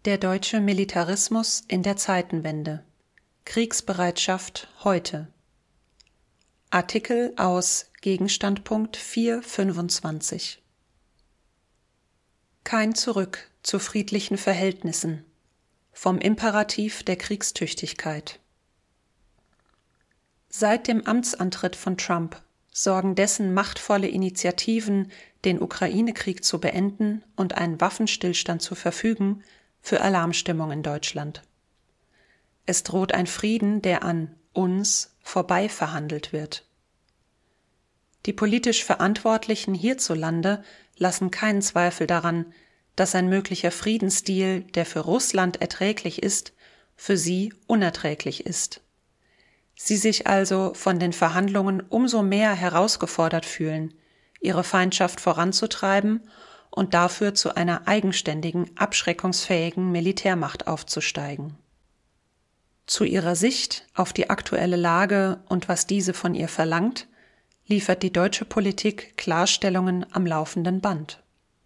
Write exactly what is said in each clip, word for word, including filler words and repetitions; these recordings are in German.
Der deutsche Militarismus in der Zeitenwende. Kriegsbereitschaft heute. Artikel aus Gegenstandpunkt vier fünfundzwanzig. Kein Zurück zu friedlichen Verhältnissen. Vom Imperativ der Kriegstüchtigkeit. Seit dem Amtsantritt von Trump sorgen dessen machtvolle Initiativen, den Ukraine-Krieg zu beenden und einen Waffenstillstand zu verfügen, für Alarmstimmung in Deutschland. Es droht ein Frieden, der an uns vorbei verhandelt wird. Die politisch Verantwortlichen hierzulande lassen keinen Zweifel daran, dass ein möglicher Friedensdeal, der für Russland erträglich ist, für sie unerträglich ist. Sie sich also von den Verhandlungen umso mehr herausgefordert fühlen, ihre Feindschaft voranzutreiben und dafür zu einer eigenständigen, abschreckungsfähigen Militärmacht aufzusteigen. Zu ihrer Sicht auf die aktuelle Lage und was diese von ihr verlangt, liefert die deutsche Politik Klarstellungen am laufenden Band.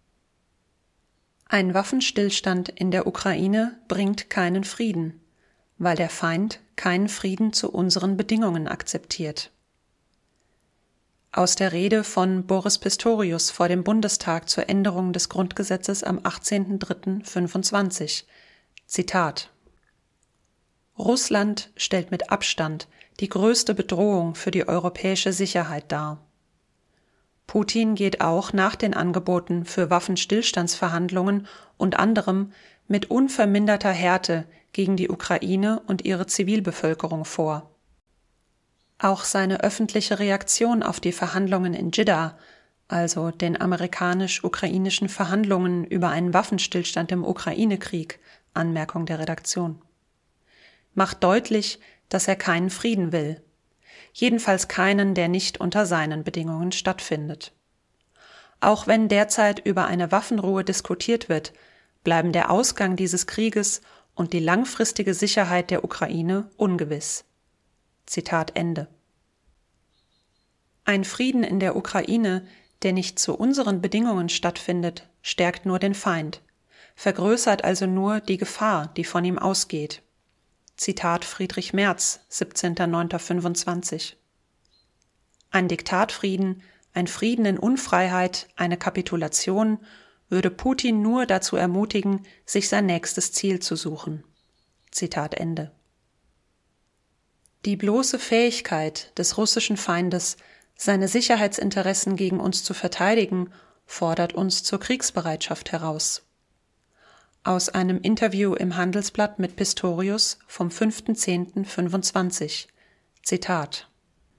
Ein Waffenstillstand in der Ukraine bringt keinen Frieden, weil der Feind keinen Frieden zu unseren Bedingungen akzeptiert. Aus der Rede von Boris Pistorius vor dem Bundestag zur Änderung des Grundgesetzes am achtzehnten dritten fünfundzwanzig. Zitat: Russland stellt mit Abstand die größte Bedrohung für die europäische Sicherheit dar. Putin geht auch nach den Angeboten für Waffenstillstandsverhandlungen und anderem mit unverminderter Härte gegen die Ukraine und ihre Zivilbevölkerung vor. Auch seine öffentliche Reaktion auf die Verhandlungen in Dschidda, also den amerikanisch-ukrainischen Verhandlungen über einen Waffenstillstand im Ukraine-Krieg, Anmerkung der Redaktion, macht deutlich, dass er keinen Frieden will, jedenfalls keinen, der nicht unter seinen Bedingungen stattfindet. Auch wenn derzeit über eine Waffenruhe diskutiert wird, bleiben der Ausgang dieses Krieges und die langfristige Sicherheit der Ukraine ungewiss. Zitat Ende. Ein Frieden in der Ukraine, der nicht zu unseren Bedingungen stattfindet, stärkt nur den Feind, vergrößert also nur die Gefahr, die von ihm ausgeht. Zitat Friedrich Merz, siebzehnter neunter fünfundzwanzig. Ein Diktatfrieden, ein Frieden in Unfreiheit, eine Kapitulation würde Putin nur dazu ermutigen, sich sein nächstes Ziel zu suchen. Zitat Ende. Die bloße Fähigkeit des russischen Feindes, seine Sicherheitsinteressen gegen uns zu verteidigen, fordert uns zur Kriegsbereitschaft heraus. Aus einem Interview im Handelsblatt mit Pistorius vom fünfter zehnter fünfundzwanzig. Zitat: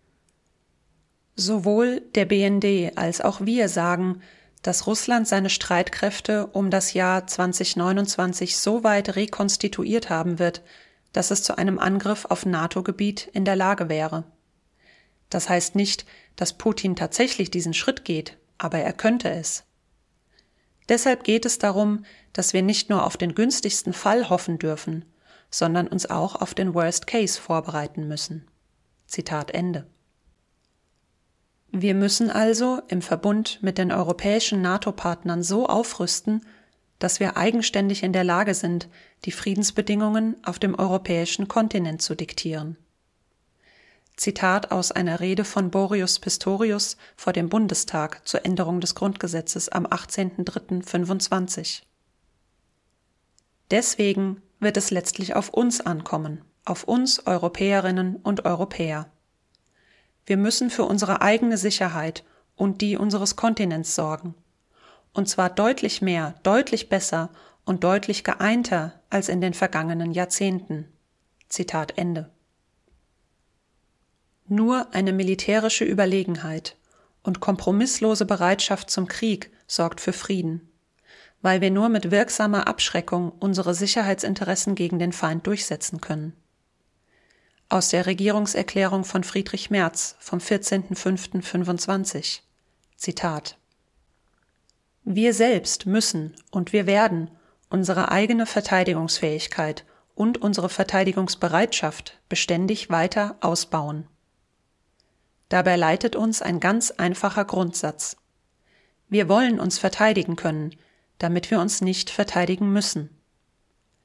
Sowohl der B N D als auch wir sagen, dass Russland seine Streitkräfte um das Jahr zweitausendneunundzwanzig so weit rekonstituiert haben wird, dass es zu einem Angriff auf NATO-Gebiet in der Lage wäre. Das heißt nicht, dass Putin tatsächlich diesen Schritt geht, aber er könnte es. Deshalb geht es darum, dass wir nicht nur auf den günstigsten Fall hoffen dürfen, sondern uns auch auf den Worst Case vorbereiten müssen. Zitat Ende. Wir müssen also im Verbund mit den europäischen NATO-Partnern so aufrüsten, dass wir eigenständig in der Lage sind, die Friedensbedingungen auf dem europäischen Kontinent zu diktieren. Zitat aus einer Rede von Boris Pistorius vor dem Bundestag zur Änderung des Grundgesetzes am achtzehnten dritten fünfundzwanzig. Deswegen wird es letztlich auf uns ankommen, auf uns Europäerinnen und Europäer. Wir müssen für unsere eigene Sicherheit und die unseres Kontinents sorgen. Und zwar deutlich mehr, deutlich besser und deutlich geeinter als in den vergangenen Jahrzehnten. Zitat Ende. Nur eine militärische Überlegenheit und kompromisslose Bereitschaft zum Krieg sorgt für Frieden, weil wir nur mit wirksamer Abschreckung unsere Sicherheitsinteressen gegen den Feind durchsetzen können. Aus der Regierungserklärung von Friedrich Merz vom vierzehnter fünfter fünfundzwanzig. Zitat: Wir selbst müssen und wir werden unsere eigene Verteidigungsfähigkeit und unsere Verteidigungsbereitschaft beständig weiter ausbauen. Dabei leitet uns ein ganz einfacher Grundsatz. Wir wollen uns verteidigen können, damit wir uns nicht verteidigen müssen.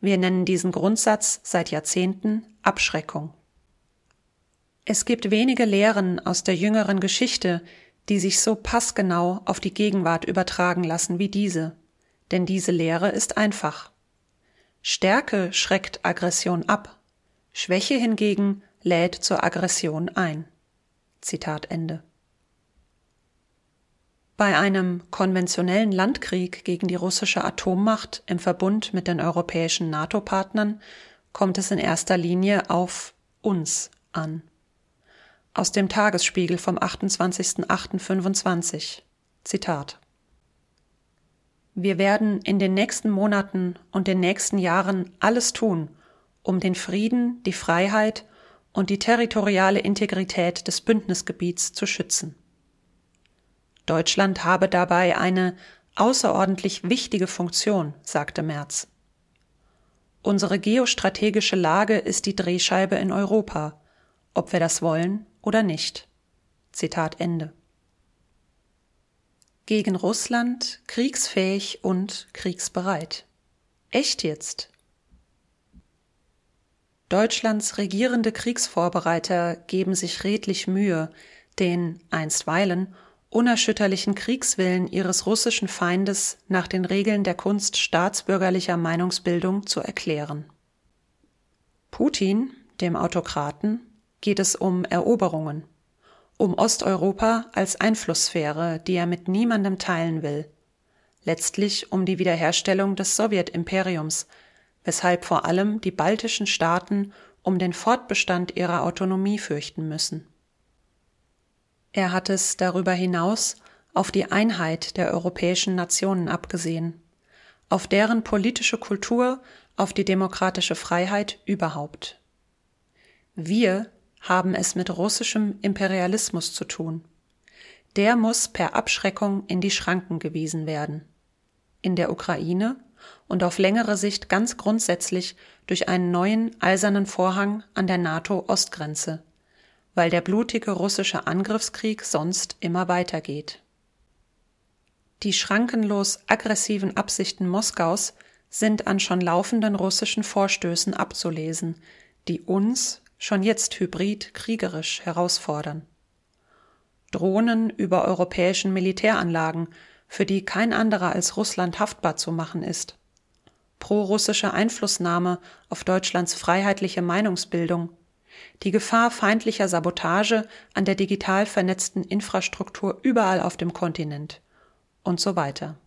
Wir nennen diesen Grundsatz seit Jahrzehnten Abschreckung. Es gibt wenige Lehren aus der jüngeren Geschichte, die sich so passgenau auf die Gegenwart übertragen lassen wie diese, denn diese Lehre ist einfach. Stärke schreckt Aggression ab, Schwäche hingegen lädt zur Aggression ein. Zitat Ende. Bei einem konventionellen Landkrieg gegen die russische Atommacht im Verbund mit den europäischen NATO-Partnern kommt es in erster Linie auf uns an. Aus dem Tagesspiegel vom achtundzwanzigster achter fünfundzwanzig. Zitat: Wir werden in den nächsten Monaten und den nächsten Jahren alles tun, um den Frieden, die Freiheit und die territoriale Integrität des Bündnisgebiets zu schützen. Deutschland habe dabei eine außerordentlich wichtige Funktion, sagte Merz. Unsere geostrategische Lage ist die Drehscheibe in Europa, ob wir das wollen oder nicht. Zitat Ende. Gegen Russland kriegsfähig und kriegsbereit. Echt jetzt? Deutschlands regierende Kriegsvorbereiter geben sich redlich Mühe, den einstweilen unerschütterlichen Kriegswillen ihres russischen Feindes nach den Regeln der Kunst staatsbürgerlicher Meinungsbildung zu erklären. Putin, dem Autokraten, geht es um Eroberungen, um Osteuropa als Einflusssphäre, die er mit niemandem teilen will, letztlich um die Wiederherstellung des Sowjetimperiums, weshalb vor allem die baltischen Staaten um den Fortbestand ihrer Autonomie fürchten müssen. Er hat es darüber hinaus auf die Einheit der europäischen Nationen abgesehen, auf deren politische Kultur, auf die demokratische Freiheit überhaupt. Wir haben es mit russischem Imperialismus zu tun. Der muss per Abschreckung in die Schranken gewiesen werden. In der Ukraine und auf längere Sicht ganz grundsätzlich durch einen neuen eisernen Vorhang an der NATO-Ostgrenze, weil der blutige russische Angriffskrieg sonst immer weitergeht. Die schrankenlos aggressiven Absichten Moskaus sind an schon laufenden russischen Vorstößen abzulesen, die uns schon jetzt hybrid kriegerisch herausfordern. Drohnen über europäischen Militäranlagen, für die kein anderer als Russland haftbar zu machen ist. Prorussische Einflussnahme auf Deutschlands freiheitliche Meinungsbildung. Die Gefahr feindlicher Sabotage an der digital vernetzten Infrastruktur überall auf dem Kontinent und so weiter.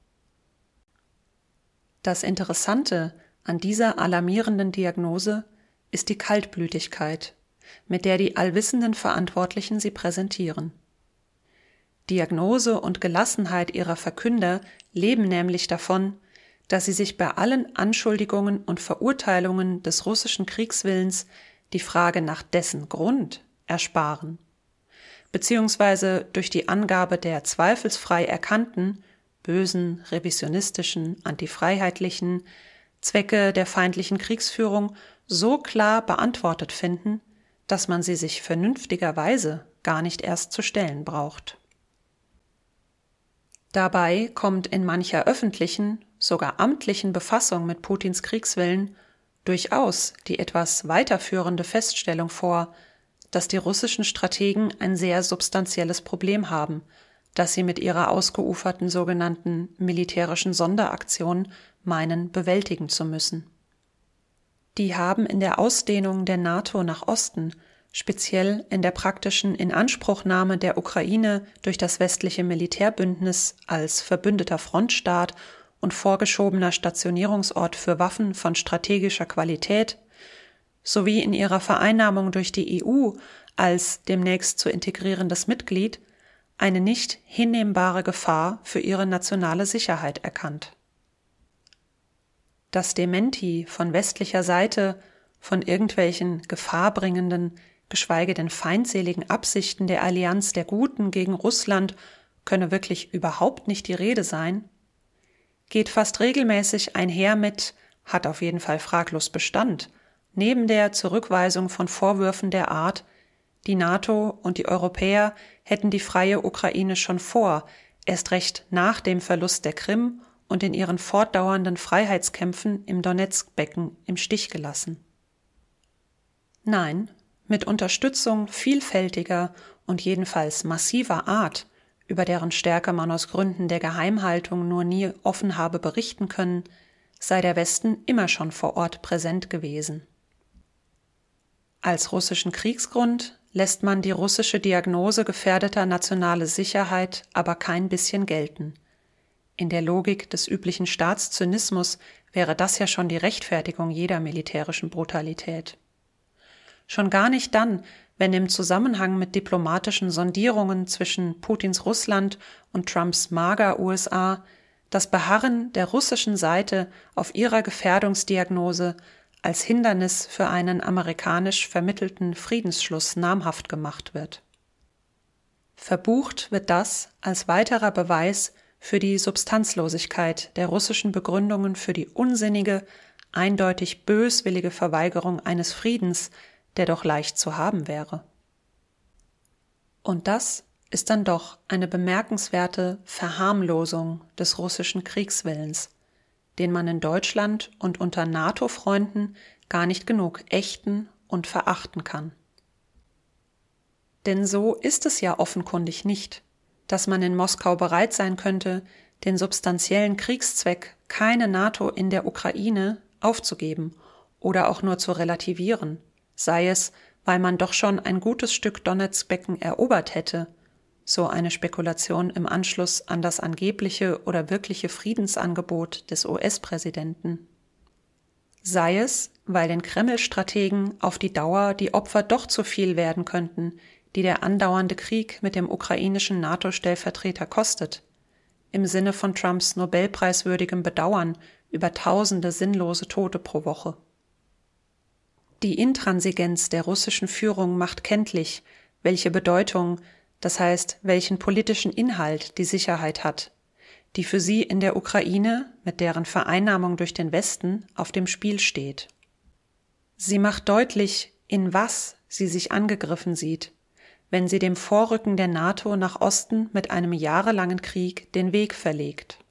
Das Interessante an dieser alarmierenden Diagnose ist die Kaltblütigkeit, mit der die allwissenden Verantwortlichen sie präsentieren. Diagnose und Gelassenheit ihrer Verkünder leben nämlich davon, dass sie sich bei allen Anschuldigungen und Verurteilungen des russischen Kriegswillens die Frage nach dessen Grund ersparen, beziehungsweise durch die Angabe der zweifelsfrei erkannten, bösen, revisionistischen, antifreiheitlichen Zwecke der feindlichen Kriegsführung so klar beantwortet finden, dass man sie sich vernünftigerweise gar nicht erst zu stellen braucht. Dabei kommt in mancher öffentlichen, sogar amtlichen Befassung mit Putins Kriegswillen durchaus die etwas weiterführende Feststellung vor, dass die russischen Strategen ein sehr substanzielles Problem haben, das sie mit ihrer ausgeuferten sogenannten militärischen Sonderaktion meinen, bewältigen zu müssen. Die haben in der Ausdehnung der NATO nach Osten, speziell in der praktischen Inanspruchnahme der Ukraine durch das westliche Militärbündnis als verbündeter Frontstaat und vorgeschobener Stationierungsort für Waffen von strategischer Qualität, sowie in ihrer Vereinnahmung durch die E U als demnächst zu integrierendes Mitglied, eine nicht hinnehmbare Gefahr für ihre nationale Sicherheit erkannt. Das Dementi von westlicher Seite von irgendwelchen gefahrbringenden, geschweige denn feindseligen Absichten der Allianz der Guten gegen Russland könne wirklich überhaupt nicht die Rede sein, geht fast regelmäßig einher mit, hat auf jeden Fall fraglos Bestand, neben der Zurückweisung von Vorwürfen der Art, die NATO und die Europäer hätten die freie Ukraine schon vor, erst recht nach dem Verlust der Krim und in ihren fortdauernden Freiheitskämpfen im Donezk-Becken im Stich gelassen. Nein, mit Unterstützung vielfältiger und jedenfalls massiver Art, über deren Stärke man aus Gründen der Geheimhaltung nur nie offen habe berichten können, sei der Westen immer schon vor Ort präsent gewesen. Als russischen Kriegsgrund lässt man die russische Diagnose gefährdeter nationale Sicherheit aber kein bisschen gelten. In der Logik des üblichen Staatszynismus wäre das ja schon die Rechtfertigung jeder militärischen Brutalität. Schon gar nicht dann, wenn im Zusammenhang mit diplomatischen Sondierungen zwischen Putins Russland und Trumps MAGA-U S A das Beharren der russischen Seite auf ihrer Gefährdungsdiagnose als Hindernis für einen amerikanisch vermittelten Friedensschluss namhaft gemacht wird. Verbucht wird das als weiterer Beweis für die Substanzlosigkeit der russischen Begründungen für die unsinnige, eindeutig böswillige Verweigerung eines Friedens, der doch leicht zu haben wäre. Und das ist dann doch eine bemerkenswerte Verharmlosung des russischen Kriegswillens, den man in Deutschland und unter NATO-Freunden gar nicht genug ächten und verachten kann. Denn so ist es ja offenkundig nicht, dass man in Moskau bereit sein könnte, den substanziellen Kriegszweck, keine NATO in der Ukraine aufzugeben oder auch nur zu relativieren, sei es, weil man doch schon ein gutes Stück Donezk-Becken erobert hätte, so eine Spekulation im Anschluss an das angebliche oder wirkliche Friedensangebot des U S-Präsidenten. Sei es, weil den Kreml-Strategen auf die Dauer die Opfer doch zu viel werden könnten, die der andauernde Krieg mit dem ukrainischen NATO-Stellvertreter kostet, im Sinne von Trumps nobelpreiswürdigem Bedauern über tausende sinnlose Tote pro Woche. Die Intransigenz der russischen Führung macht kenntlich, welche Bedeutung, das heißt, welchen politischen Inhalt die Sicherheit hat, die für sie in der Ukraine mit deren Vereinnahmung durch den Westen auf dem Spiel steht. Sie macht deutlich, in was sie sich angegriffen sieht, wenn sie dem Vorrücken der NATO nach Osten mit einem jahrelangen Krieg den Weg verlegt.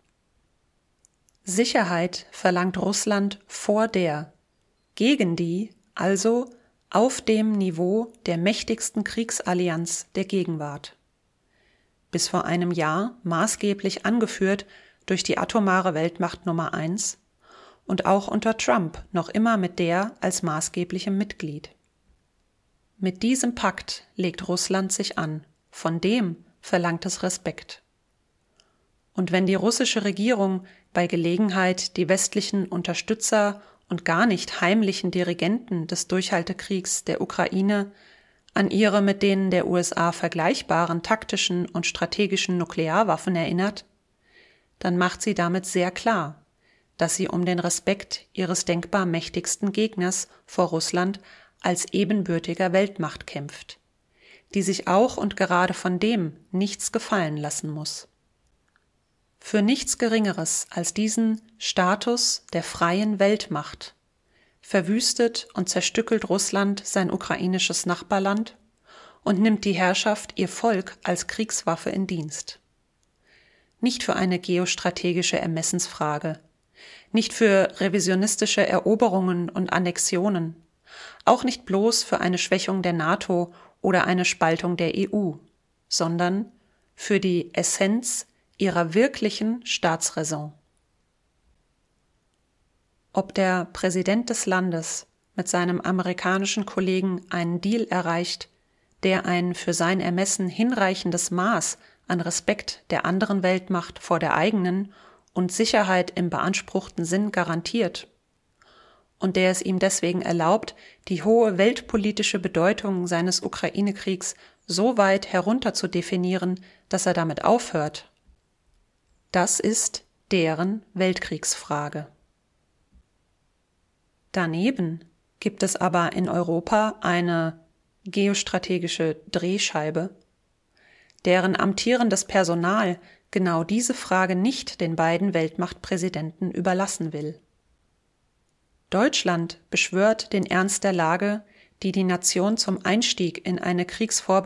Sicherheit verlangt Russland vor der, gegen die, also auf dem Niveau der mächtigsten Kriegsallianz der Gegenwart. Bis vor einem Jahr maßgeblich angeführt durch die atomare Weltmacht Nummer eins und auch unter Trump noch immer mit der als maßgeblichem Mitglied. Mit diesem Pakt legt Russland sich an, von dem verlangt es Respekt. Und wenn die russische Regierung bei Gelegenheit die westlichen Unterstützer und gar nicht heimlichen Dirigenten des Durchhaltekriegs der Ukraine an ihre mit denen der U S A vergleichbaren taktischen und strategischen Nuklearwaffen erinnert, dann macht sie damit sehr klar, dass sie um den Respekt ihres denkbar mächtigsten Gegners vor Russland als ebenbürtiger Weltmacht kämpft, die sich auch und gerade von dem nichts gefallen lassen muss. Für nichts Geringeres als diesen Status der freien Weltmacht verwüstet und zerstückelt Russland sein ukrainisches Nachbarland und nimmt die Herrschaft ihr Volk als Kriegswaffe in Dienst. Nicht für eine geostrategische Ermessensfrage, nicht für revisionistische Eroberungen und Annexionen, auch nicht bloß für eine Schwächung der NATO oder eine Spaltung der E U, sondern für die Essenz ihrer wirklichen Staatsräson. Ob der Präsident des Landes mit seinem amerikanischen Kollegen einen Deal erreicht, der ein für sein Ermessen hinreichendes Maß an Respekt der anderen Weltmacht vor der eigenen und Sicherheit im beanspruchten Sinn garantiert, und der es ihm deswegen erlaubt, die hohe weltpolitische Bedeutung seines Ukraine-Kriegs so weit herunter zu definieren, dass er damit aufhört. Das ist deren Weltkriegsfrage. Daneben gibt es aber in Europa eine geostrategische Drehscheibe, deren amtierendes Personal genau diese Frage nicht den beiden Weltmachtpräsidenten überlassen will. Deutschland beschwört den Ernst der Lage, die die Nation zum Einstieg in eine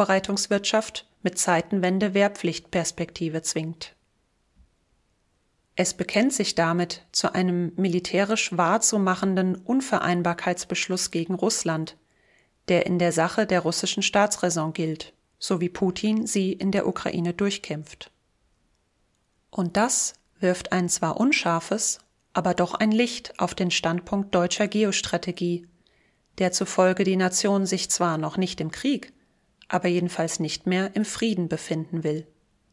Kriegsvorbereitungswirtschaft mit Zeitenwende-Wehrpflichtperspektive zwingt. Es bekennt sich damit zu einem militärisch wahrzumachenden Unvereinbarkeitsbeschluss gegen Russland, der in der Sache der russischen Staatsräson gilt, so wie Putin sie in der Ukraine durchkämpft. Und das wirft ein zwar unscharfes, aber doch ein Licht auf den Standpunkt deutscher Geostrategie, der zufolge die Nation sich zwar noch nicht im Krieg, aber jedenfalls nicht mehr im Frieden befinden will.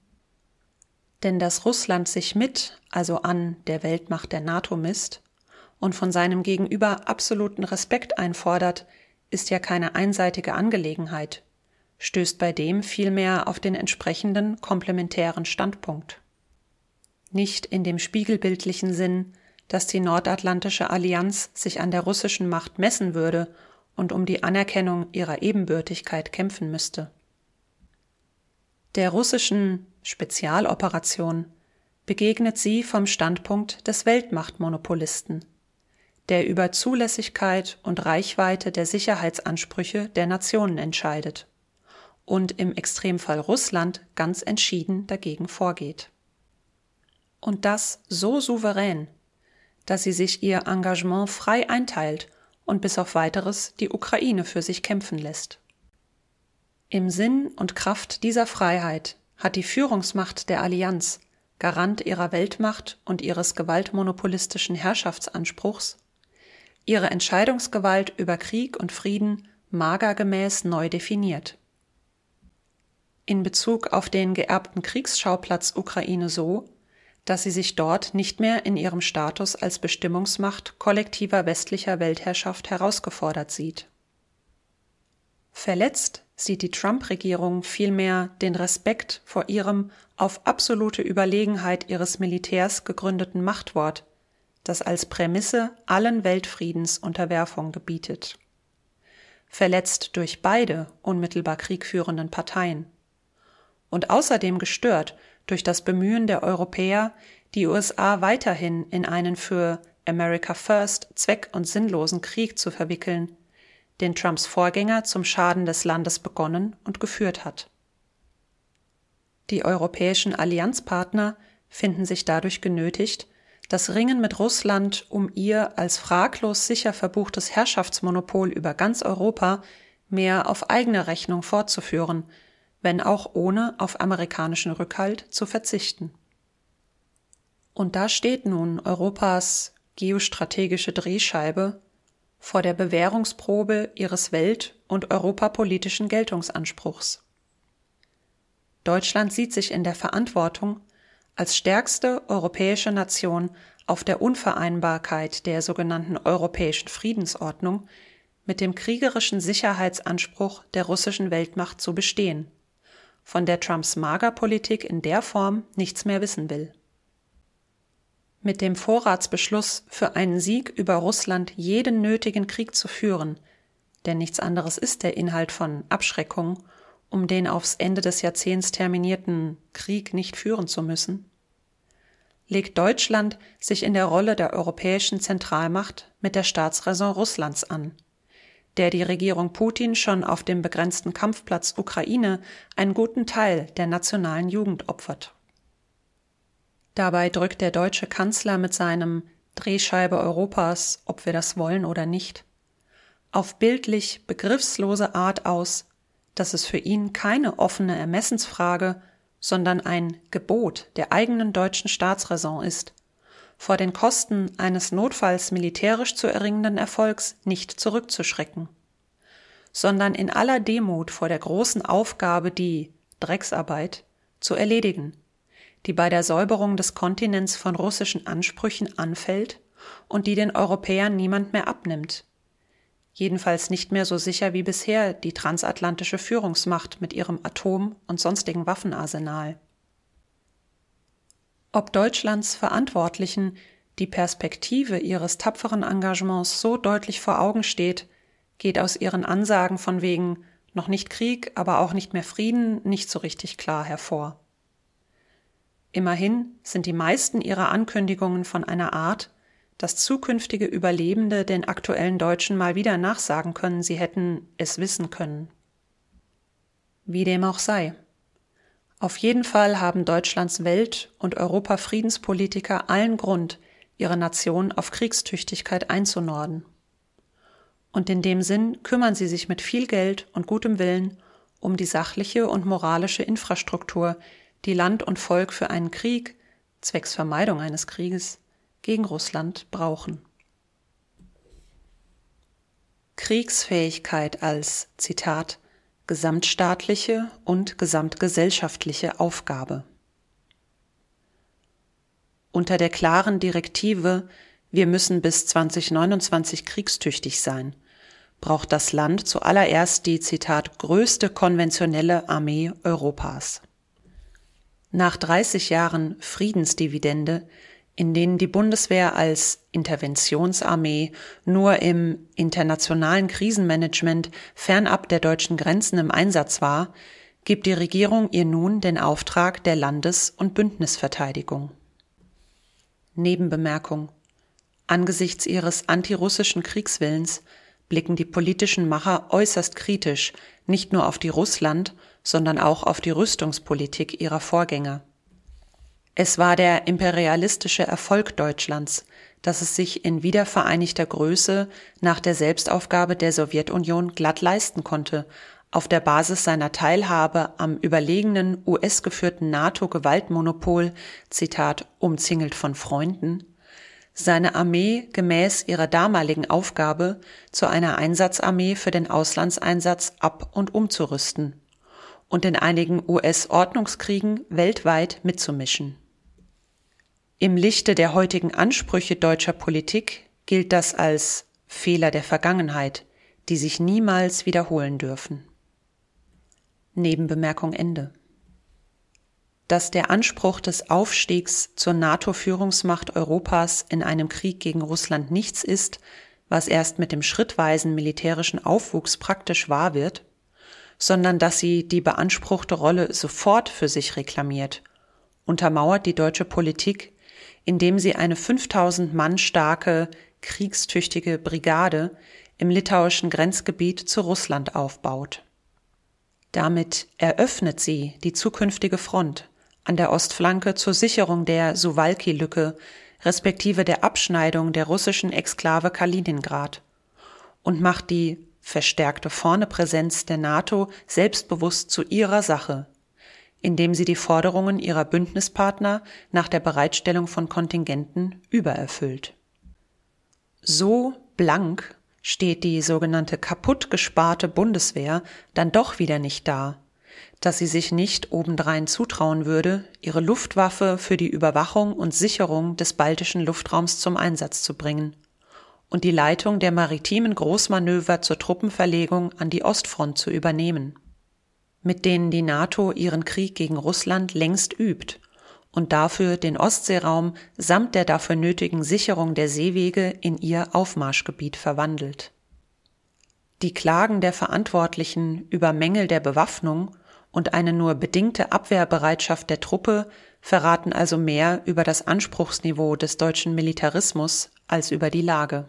Denn dass Russland sich mit, also an, der Weltmacht der NATO misst und von seinem Gegenüber absoluten Respekt einfordert, ist ja keine einseitige Angelegenheit, stößt bei dem vielmehr auf den entsprechenden komplementären Standpunkt. Nicht in dem spiegelbildlichen Sinn, dass die Nordatlantische Allianz sich an der russischen Macht messen würde und um die Anerkennung ihrer Ebenbürtigkeit kämpfen müsste. Der russischen Spezialoperation begegnet sie vom Standpunkt des Weltmachtmonopolisten, der über Zulässigkeit und Reichweite der Sicherheitsansprüche der Nationen entscheidet und im Extremfall Russland ganz entschieden dagegen vorgeht. Und das so souverän, dass sie sich ihr Engagement frei einteilt und bis auf Weiteres die Ukraine für sich kämpfen lässt. Im Sinn und Kraft dieser Freiheit hat die Führungsmacht der Allianz, Garant ihrer Weltmacht und ihres gewaltmonopolistischen Herrschaftsanspruchs, ihre Entscheidungsgewalt über Krieg und Frieden magergemäß neu definiert. In Bezug auf den geerbten Kriegsschauplatz Ukraine so, dass sie sich dort nicht mehr in ihrem Status als Bestimmungsmacht kollektiver westlicher Weltherrschaft herausgefordert sieht. Verletzt sieht die Trump-Regierung vielmehr den Respekt vor ihrem auf absolute Überlegenheit ihres Militärs gegründeten Machtwort, das als Prämisse allen Weltfriedens Unterwerfung gebietet. Verletzt durch beide unmittelbar kriegführenden Parteien. Und außerdem gestört durch das Bemühen der Europäer, die U S A weiterhin in einen für America First zweck- und sinnlosen Krieg zu verwickeln, den Trumps Vorgänger zum Schaden des Landes begonnen und geführt hat. Die europäischen Allianzpartner finden sich dadurch genötigt, das Ringen mit Russland um ihr als fraglos sicher verbuchtes Herrschaftsmonopol über ganz Europa mehr auf eigene Rechnung fortzuführen, wenn auch ohne auf amerikanischen Rückhalt zu verzichten. Und da steht nun Europas geostrategische Drehscheibe vor der Bewährungsprobe ihres welt- und europapolitischen Geltungsanspruchs. Deutschland sieht sich in der Verantwortung, als stärkste europäische Nation auf der Unvereinbarkeit der sogenannten europäischen Friedensordnung mit dem kriegerischen Sicherheitsanspruch der russischen Weltmacht zu bestehen, von der Trumps Magerpolitik in der Form nichts mehr wissen will. Mit dem Vorratsbeschluss für einen Sieg über Russland jeden nötigen Krieg zu führen, denn nichts anderes ist der Inhalt von Abschreckung, um den aufs Ende des Jahrzehnts terminierten Krieg nicht führen zu müssen, legt Deutschland sich in der Rolle der europäischen Zentralmacht mit der Staatsräson Russlands an, der die Regierung Putin schon auf dem begrenzten Kampfplatz Ukraine einen guten Teil der nationalen Jugend opfert. Dabei drückt der deutsche Kanzler mit seinem Drehscheibe Europas, ob wir das wollen oder nicht, auf bildlich begriffslose Art aus, dass es für ihn keine offene Ermessensfrage, sondern ein Gebot der eigenen deutschen Staatsräson ist, vor den Kosten eines notfalls militärisch zu erringenden Erfolgs nicht zurückzuschrecken, sondern in aller Demut vor der großen Aufgabe, die Drecksarbeit, zu erledigen, die bei der Säuberung des Kontinents von russischen Ansprüchen anfällt und die den Europäern niemand mehr abnimmt. Jedenfalls nicht mehr so sicher wie bisher die transatlantische Führungsmacht mit ihrem Atom- und sonstigen Waffenarsenal. Ob Deutschlands Verantwortlichen die Perspektive ihres tapferen Engagements so deutlich vor Augen steht, geht aus ihren Ansagen von wegen noch nicht Krieg, aber auch nicht mehr Frieden nicht so richtig klar hervor. Immerhin sind die meisten ihrer Ankündigungen von einer Art, dass zukünftige Überlebende den aktuellen Deutschen mal wieder nachsagen können, sie hätten es wissen können. Wie dem auch sei. Auf jeden Fall haben Deutschlands Welt- und Europa-Friedenspolitiker allen Grund, ihre Nation auf Kriegstüchtigkeit einzunorden. Und in dem Sinn kümmern sie sich mit viel Geld und gutem Willen um die sachliche und moralische Infrastruktur, die Land und Volk für einen Krieg, zwecks Vermeidung eines Krieges, gegen Russland brauchen. Kriegsfähigkeit als, Zitat, gesamtstaatliche und gesamtgesellschaftliche Aufgabe. Unter der klaren Direktive, wir müssen bis zwanzig neunundzwanzig kriegstüchtig sein, braucht das Land zuallererst die, Zitat, größte konventionelle Armee Europas. Nach dreißig Jahren Friedensdividende, in denen die Bundeswehr als Interventionsarmee nur im internationalen Krisenmanagement fernab der deutschen Grenzen im Einsatz war, gibt die Regierung ihr nun den Auftrag der Landes- und Bündnisverteidigung. Nebenbemerkung: Angesichts ihres antirussischen Kriegswillens blicken die politischen Macher äußerst kritisch nicht nur auf die Russland, sondern auch auf die Rüstungspolitik ihrer Vorgänger. Es war der imperialistische Erfolg Deutschlands, dass es sich in wiedervereinigter Größe nach der Selbstaufgabe der Sowjetunion glatt leisten konnte, auf der Basis seiner Teilhabe am überlegenen U S-geführten NATO-Gewaltmonopol, Zitat, umzingelt von Freunden, seine Armee gemäß ihrer damaligen Aufgabe zu einer Einsatzarmee für den Auslandseinsatz ab- und umzurüsten und in einigen U S-Ordnungskriegen weltweit mitzumischen. Im Lichte der heutigen Ansprüche deutscher Politik gilt das als Fehler der Vergangenheit, die sich niemals wiederholen dürfen. Nebenbemerkung Ende. Dass der Anspruch des Aufstiegs zur NATO-Führungsmacht Europas in einem Krieg gegen Russland nichts ist, was erst mit dem schrittweisen militärischen Aufwuchs praktisch wahr wird, sondern dass sie die beanspruchte Rolle sofort für sich reklamiert, untermauert die deutsche Politik, indem sie eine fünftausend Mann starke, kriegstüchtige Brigade im litauischen Grenzgebiet zu Russland aufbaut. Damit eröffnet sie die zukünftige Front an der Ostflanke zur Sicherung der Suwalki-Lücke respektive der Abschneidung der russischen Exklave Kaliningrad und macht die verstärkte Vorne-Präsenz der NATO selbstbewusst zu ihrer Sache, indem sie die Forderungen ihrer Bündnispartner nach der Bereitstellung von Kontingenten übererfüllt. So blank steht die sogenannte kaputt gesparte Bundeswehr dann doch wieder nicht da, dass sie sich nicht obendrein zutrauen würde, ihre Luftwaffe für die Überwachung und Sicherung des baltischen Luftraums zum Einsatz zu bringen und die Leitung der maritimen Großmanöver zur Truppenverlegung an die Ostfront zu übernehmen, mit denen die NATO ihren Krieg gegen Russland längst übt und dafür den Ostseeraum samt der dafür nötigen Sicherung der Seewege in ihr Aufmarschgebiet verwandelt. Die Klagen der Verantwortlichen über Mängel der Bewaffnung und eine nur bedingte Abwehrbereitschaft der Truppe verraten also mehr über das Anspruchsniveau des deutschen Militarismus als über die Lage.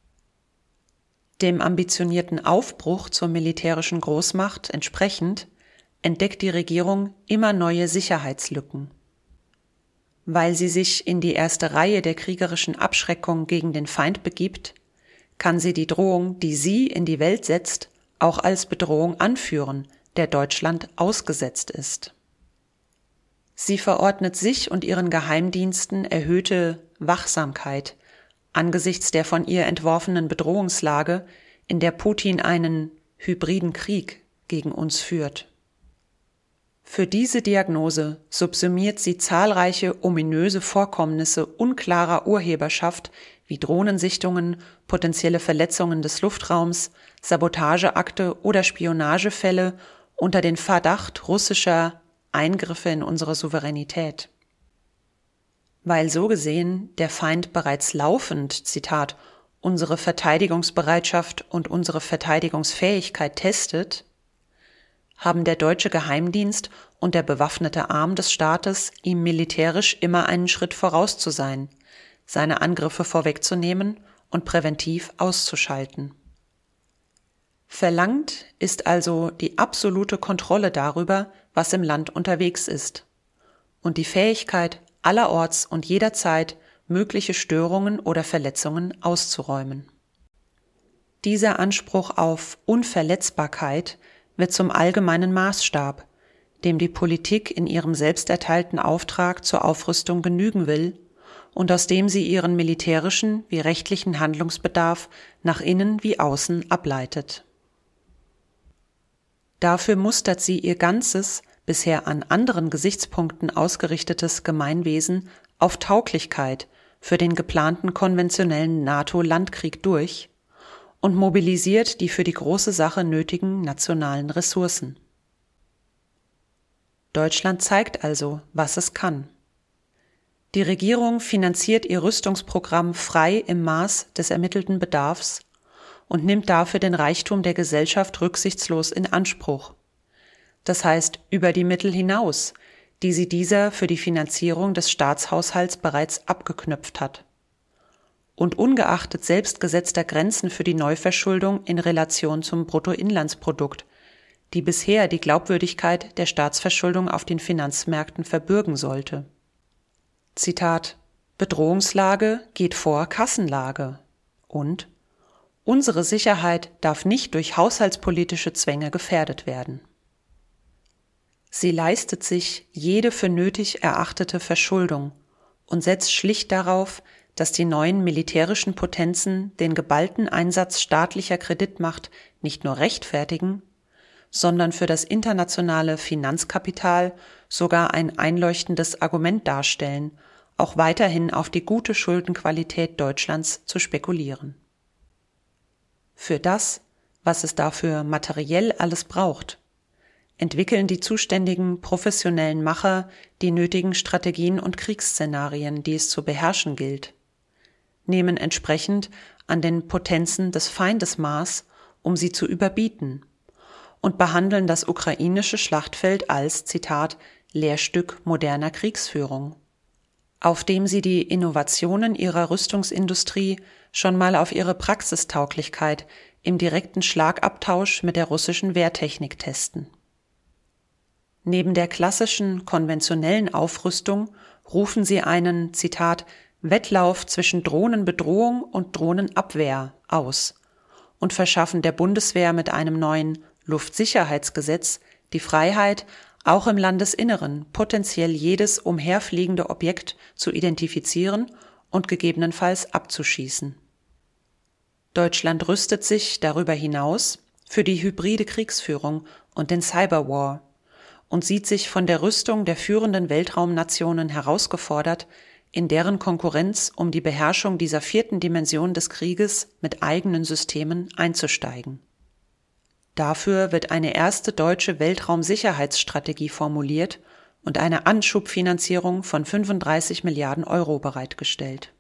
Dem ambitionierten Aufbruch zur militärischen Großmacht entsprechend entdeckt die Regierung immer neue Sicherheitslücken. Weil sie sich in die erste Reihe der kriegerischen Abschreckung gegen den Feind begibt, kann sie die Drohung, die sie in die Welt setzt, auch als Bedrohung anführen, der Deutschland ausgesetzt ist. Sie verordnet sich und ihren Geheimdiensten erhöhte Wachsamkeit angesichts der von ihr entworfenen Bedrohungslage, in der Putin einen hybriden Krieg gegen uns führt. Für diese Diagnose subsumiert sie zahlreiche ominöse Vorkommnisse unklarer Urheberschaft wie Drohnensichtungen, potenzielle Verletzungen des Luftraums, Sabotageakte oder Spionagefälle unter den Verdacht russischer Eingriffe in unsere Souveränität. Weil so gesehen der Feind bereits laufend, Zitat, unsere Verteidigungsbereitschaft und unsere Verteidigungsfähigkeit testet, haben der deutsche Geheimdienst und der bewaffnete Arm des Staates ihm militärisch immer einen Schritt voraus zu sein, seine Angriffe vorwegzunehmen und präventiv auszuschalten. Verlangt ist also die absolute Kontrolle darüber, was im Land unterwegs ist, und die Fähigkeit, allerorts und jederzeit mögliche Störungen oder Verletzungen auszuräumen. Dieser Anspruch auf Unverletzbarkeit wird zum allgemeinen Maßstab, dem die Politik in ihrem selbsterteilten Auftrag zur Aufrüstung genügen will und aus dem sie ihren militärischen wie rechtlichen Handlungsbedarf nach innen wie außen ableitet. Dafür mustert sie ihr ganzes, bisher an anderen Gesichtspunkten ausgerichtetes Gemeinwesen auf Tauglichkeit für den geplanten konventionellen NATO-Landkrieg durch und mobilisiert die für die große Sache nötigen nationalen Ressourcen. Deutschland zeigt also, was es kann. Die Regierung finanziert ihr Rüstungsprogramm frei im Maß des ermittelten Bedarfs und nimmt dafür den Reichtum der Gesellschaft rücksichtslos in Anspruch. Das heißt über die Mittel hinaus, die sie dieser für die Finanzierung des Staatshaushalts bereits abgeknöpft hat. Und ungeachtet selbstgesetzter Grenzen für die Neuverschuldung in Relation zum Bruttoinlandsprodukt, die bisher die Glaubwürdigkeit der Staatsverschuldung auf den Finanzmärkten verbürgen sollte. Zitat: Bedrohungslage geht vor Kassenlage und unsere Sicherheit darf nicht durch haushaltspolitische Zwänge gefährdet werden. Sie leistet sich jede für nötig erachtete Verschuldung und setzt schlicht darauf, dass die neuen militärischen Potenzen den geballten Einsatz staatlicher Kreditmacht nicht nur rechtfertigen, sondern für das internationale Finanzkapital sogar ein einleuchtendes Argument darstellen, auch weiterhin auf die gute Schuldenqualität Deutschlands zu spekulieren. Für das, was es dafür materiell alles braucht, entwickeln die zuständigen professionellen Macher die nötigen Strategien und Kriegsszenarien, die es zu beherrschen gilt, nehmen entsprechend an den Potenzen des Feindes Maß, um sie zu überbieten, und behandeln das ukrainische Schlachtfeld als, Zitat, Lehrstück moderner Kriegsführung, auf dem sie die Innovationen ihrer Rüstungsindustrie schon mal auf ihre Praxistauglichkeit im direkten Schlagabtausch mit der russischen Wehrtechnik testen. Neben der klassischen, konventionellen Aufrüstung rufen sie einen, Zitat, Wettlauf zwischen Drohnenbedrohung und Drohnenabwehr aus und verschaffen der Bundeswehr mit einem neuen Luftsicherheitsgesetz die Freiheit, auch im Landesinneren potenziell jedes umherfliegende Objekt zu identifizieren und gegebenenfalls abzuschießen. Deutschland rüstet sich darüber hinaus für die hybride Kriegsführung und den Cyberwar und sieht sich von der Rüstung der führenden Weltraumnationen herausgefordert, in deren Konkurrenz um die Beherrschung dieser vierten Dimension des Krieges mit eigenen Systemen einzusteigen. Dafür wird eine erste deutsche Weltraumsicherheitsstrategie formuliert und eine Anschubfinanzierung von fünfunddreißig Milliarden Euro bereitgestellt.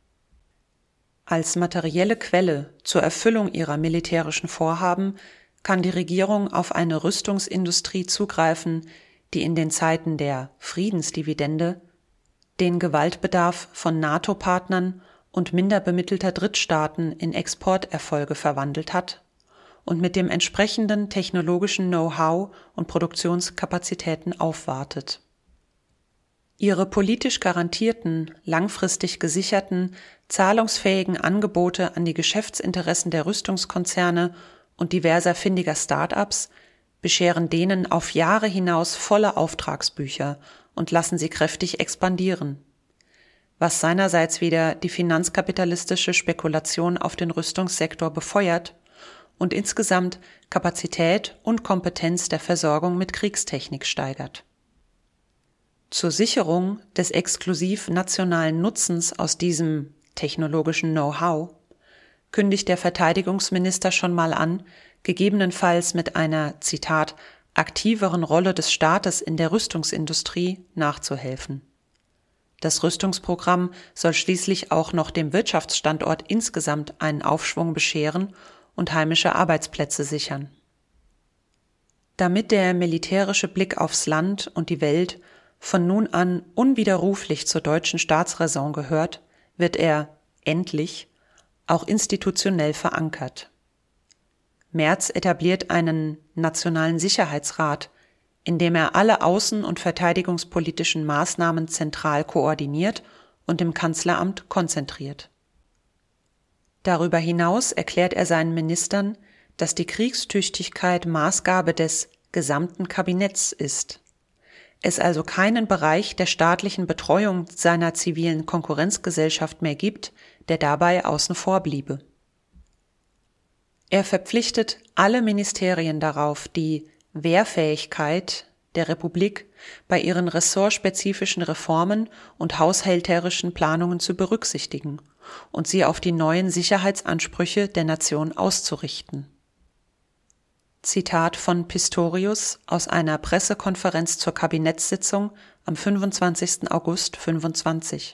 Als materielle Quelle zur Erfüllung ihrer militärischen Vorhaben kann die Regierung auf eine Rüstungsindustrie zugreifen, die in den Zeiten der Friedensdividende den Gewaltbedarf von NATO-Partnern und minder bemittelter Drittstaaten in Exporterfolge verwandelt hat und mit dem entsprechenden technologischen Know-how und Produktionskapazitäten aufwartet. Ihre politisch garantierten, langfristig gesicherten, zahlungsfähigen Angebote an die Geschäftsinteressen der Rüstungskonzerne und diverser findiger Start-ups bescheren denen auf Jahre hinaus volle Auftragsbücher und lassen sie kräftig expandieren, was seinerseits wieder die finanzkapitalistische Spekulation auf den Rüstungssektor befeuert und insgesamt Kapazität und Kompetenz der Versorgung mit Kriegstechnik steigert. Zur Sicherung des exklusiv nationalen Nutzens aus diesem technologischen Know-how kündigt der Verteidigungsminister schon mal an, gegebenenfalls mit einer, Zitat, aktiveren Rolle des Staates in der Rüstungsindustrie nachzuhelfen. Das Rüstungsprogramm soll schließlich auch noch dem Wirtschaftsstandort insgesamt einen Aufschwung bescheren und heimische Arbeitsplätze sichern. Damit der militärische Blick aufs Land und die Welt von nun an unwiderruflich zur deutschen Staatsräson gehört, wird er, endlich, auch institutionell verankert. Merz etabliert einen Nationalen Sicherheitsrat, in dem er alle außen- und verteidigungspolitischen Maßnahmen zentral koordiniert und im Kanzleramt konzentriert. Darüber hinaus erklärt er seinen Ministern, dass die Kriegstüchtigkeit Maßgabe des gesamten Kabinetts ist, es also keinen Bereich der staatlichen Betreuung seiner zivilen Konkurrenzgesellschaft mehr gibt, der dabei außen vor bliebe. Er verpflichtet alle Ministerien darauf, die Wehrfähigkeit der Republik bei ihren ressortspezifischen Reformen und haushälterischen Planungen zu berücksichtigen und sie auf die neuen Sicherheitsansprüche der Nation auszurichten. Zitat von Pistorius aus einer Pressekonferenz zur Kabinettssitzung am fünfundzwanzigsten August fünfundzwanzig.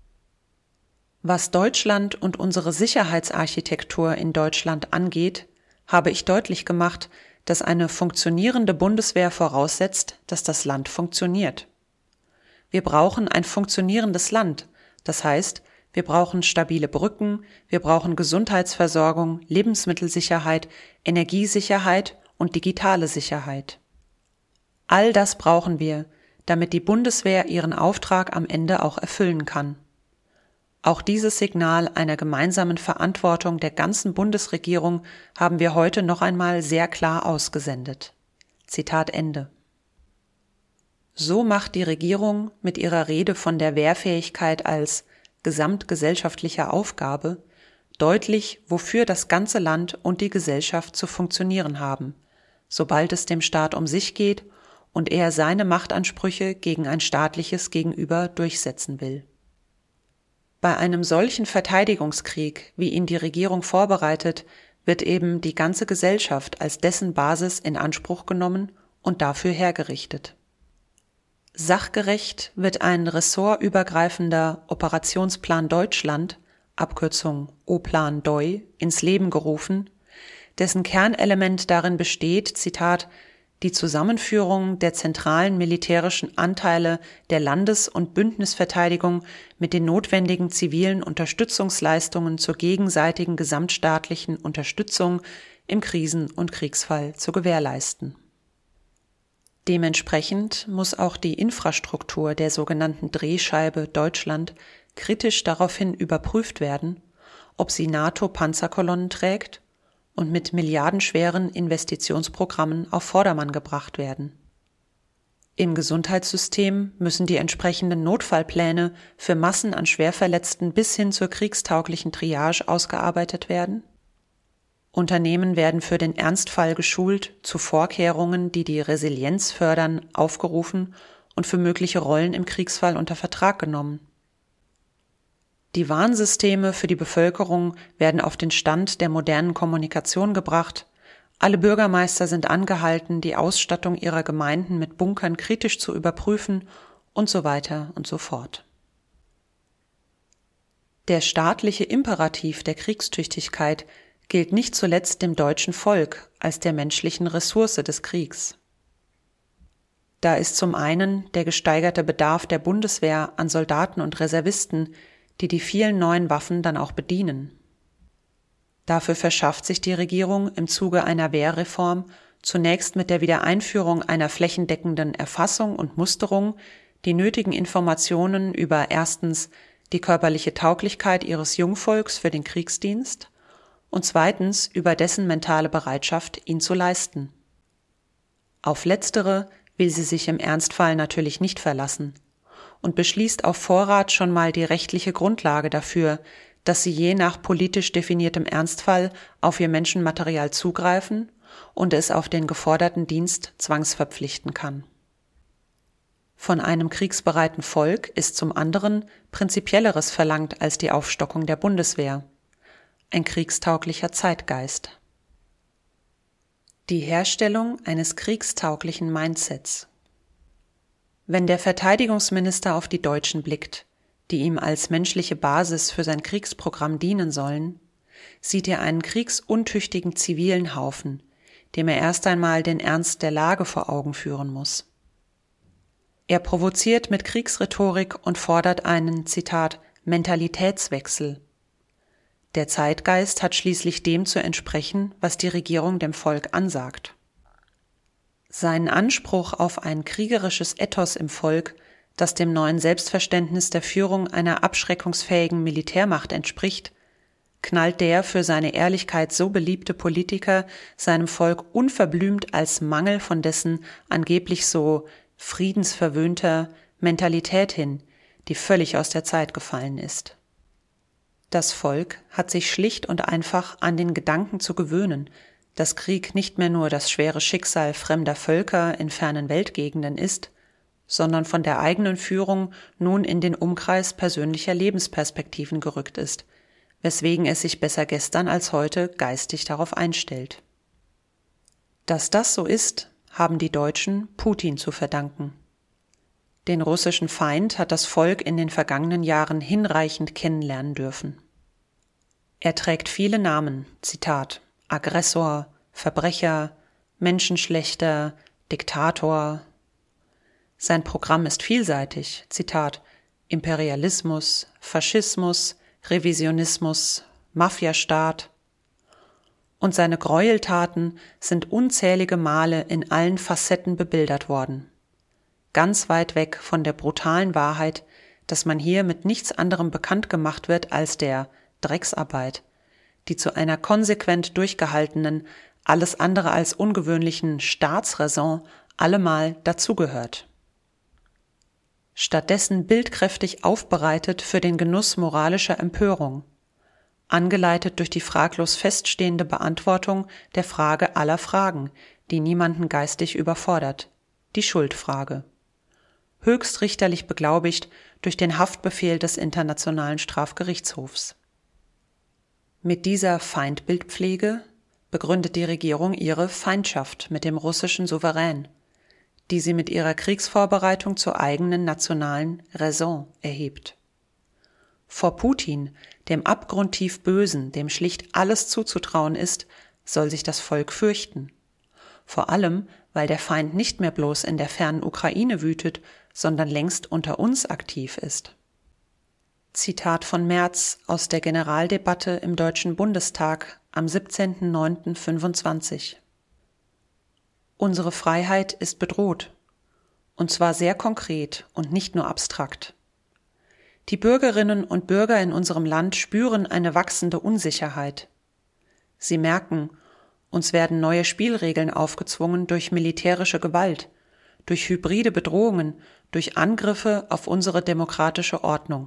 Was Deutschland und unsere Sicherheitsarchitektur in Deutschland angeht, habe ich deutlich gemacht, dass eine funktionierende Bundeswehr voraussetzt, dass das Land funktioniert. Wir brauchen ein funktionierendes Land, das heißt, wir brauchen stabile Brücken, wir brauchen Gesundheitsversorgung, Lebensmittelsicherheit, Energiesicherheit und digitale Sicherheit. All das brauchen wir, damit die Bundeswehr ihren Auftrag am Ende auch erfüllen kann. Auch dieses Signal einer gemeinsamen Verantwortung der ganzen Bundesregierung haben wir heute noch einmal sehr klar ausgesendet. Zitat Ende. So macht die Regierung mit ihrer Rede von der Wehrfähigkeit als gesamtgesellschaftlicher Aufgabe deutlich, wofür das ganze Land und die Gesellschaft zu funktionieren haben, sobald es dem Staat um sich geht und er seine Machtansprüche gegen ein staatliches Gegenüber durchsetzen will. Bei einem solchen Verteidigungskrieg, wie ihn die Regierung vorbereitet, wird eben die ganze Gesellschaft als dessen Basis in Anspruch genommen und dafür hergerichtet. Sachgerecht wird ein ressortübergreifender Operationsplan Deutschland, Abkürzung O-Plan D O I, ins Leben gerufen, dessen Kernelement darin besteht, Zitat, die Zusammenführung der zentralen militärischen Anteile der Landes- und Bündnisverteidigung mit den notwendigen zivilen Unterstützungsleistungen zur gegenseitigen gesamtstaatlichen Unterstützung im Krisen- und Kriegsfall zu gewährleisten. Dementsprechend muss auch die Infrastruktur der sogenannten Drehscheibe Deutschland kritisch daraufhin überprüft werden, ob sie NATO-Panzerkolonnen trägt und mit milliardenschweren Investitionsprogrammen auf Vordermann gebracht werden. Im Gesundheitssystem müssen die entsprechenden Notfallpläne für Massen an Schwerverletzten bis hin zur kriegstauglichen Triage ausgearbeitet werden. Unternehmen werden für den Ernstfall geschult, zu Vorkehrungen, die die Resilienz fördern, aufgerufen und für mögliche Rollen im Kriegsfall unter Vertrag genommen. Die Warnsysteme für die Bevölkerung werden auf den Stand der modernen Kommunikation gebracht. Alle Bürgermeister sind angehalten, die Ausstattung ihrer Gemeinden mit Bunkern kritisch zu überprüfen und so weiter und so fort. Der staatliche Imperativ der Kriegstüchtigkeit gilt nicht zuletzt dem deutschen Volk als der menschlichen Ressource des Kriegs. Da ist zum einen der gesteigerte Bedarf der Bundeswehr an Soldaten und Reservisten, die die vielen neuen Waffen dann auch bedienen. Dafür verschafft sich die Regierung im Zuge einer Wehrreform zunächst mit der Wiedereinführung einer flächendeckenden Erfassung und Musterung die nötigen Informationen über erstens die körperliche Tauglichkeit ihres Jungvolks für den Kriegsdienst und zweitens über dessen mentale Bereitschaft, ihn zu leisten. Auf letztere will sie sich im Ernstfall natürlich nicht verlassen und beschließt auf Vorrat schon mal die rechtliche Grundlage dafür, dass sie je nach politisch definiertem Ernstfall auf ihr Menschenmaterial zugreifen und es auf den geforderten Dienst zwangsverpflichten kann. Von einem kriegsbereiten Volk ist zum anderen Prinzipielleres verlangt als die Aufstockung der Bundeswehr: ein kriegstauglicher Zeitgeist. Die Herstellung eines kriegstauglichen Mindsets. Wenn der Verteidigungsminister auf die Deutschen blickt, die ihm als menschliche Basis für sein Kriegsprogramm dienen sollen, sieht er einen kriegsuntüchtigen zivilen Haufen, dem er erst einmal den Ernst der Lage vor Augen führen muss. Er provoziert mit Kriegsrhetorik und fordert einen, Zitat, Mentalitätswechsel. Der Zeitgeist hat schließlich dem zu entsprechen, was die Regierung dem Volk ansagt. Seinen Anspruch auf ein kriegerisches Ethos im Volk, das dem neuen Selbstverständnis der Führung einer abschreckungsfähigen Militärmacht entspricht, knallt der für seine Ehrlichkeit so beliebte Politiker seinem Volk unverblümt als Mangel von dessen angeblich so friedensverwöhnter Mentalität hin, die völlig aus der Zeit gefallen ist. Das Volk hat sich schlicht und einfach an den Gedanken zu gewöhnen, dass Krieg nicht mehr nur das schwere Schicksal fremder Völker in fernen Weltgegenden ist, sondern von der eigenen Führung nun in den Umkreis persönlicher Lebensperspektiven gerückt ist, weswegen es sich besser gestern als heute geistig darauf einstellt. Dass das so ist, haben die Deutschen Putin zu verdanken. Den russischen Feind hat das Volk in den vergangenen Jahren hinreichend kennenlernen dürfen. Er trägt viele Namen, Zitat, Aggressor, Verbrecher, Menschenschlächter, Diktator. Sein Programm ist vielseitig, Zitat, Imperialismus, Faschismus, Revisionismus, Mafiastaat. Und seine Gräueltaten sind unzählige Male in allen Facetten bebildert worden. Ganz weit weg von der brutalen Wahrheit, dass man hier mit nichts anderem bekannt gemacht wird als der Drecksarbeit, die zu einer konsequent durchgehaltenen, alles andere als ungewöhnlichen Staatsräson allemal dazugehört. Stattdessen bildkräftig aufbereitet für den Genuss moralischer Empörung, angeleitet durch die fraglos feststehende Beantwortung der Frage aller Fragen, die niemanden geistig überfordert, die Schuldfrage. Höchstrichterlich beglaubigt durch den Haftbefehl des Internationalen Strafgerichtshofs. Mit dieser Feindbildpflege begründet die Regierung ihre Feindschaft mit dem russischen Souverän, die sie mit ihrer Kriegsvorbereitung zur eigenen nationalen Raison erhebt. Vor Putin, dem abgrundtief Bösen, dem schlicht alles zuzutrauen ist, soll sich das Volk fürchten. Vor allem, weil der Feind nicht mehr bloß in der fernen Ukraine wütet, sondern längst unter uns aktiv ist. Zitat von Merz aus der Generaldebatte im Deutschen Bundestag am siebzehnten neunten fünfundzwanzig. Unsere Freiheit ist bedroht, und zwar sehr konkret und nicht nur abstrakt. Die Bürgerinnen und Bürger in unserem Land spüren eine wachsende Unsicherheit. Sie merken, uns werden neue Spielregeln aufgezwungen durch militärische Gewalt, durch hybride Bedrohungen, durch Angriffe auf unsere demokratische Ordnung.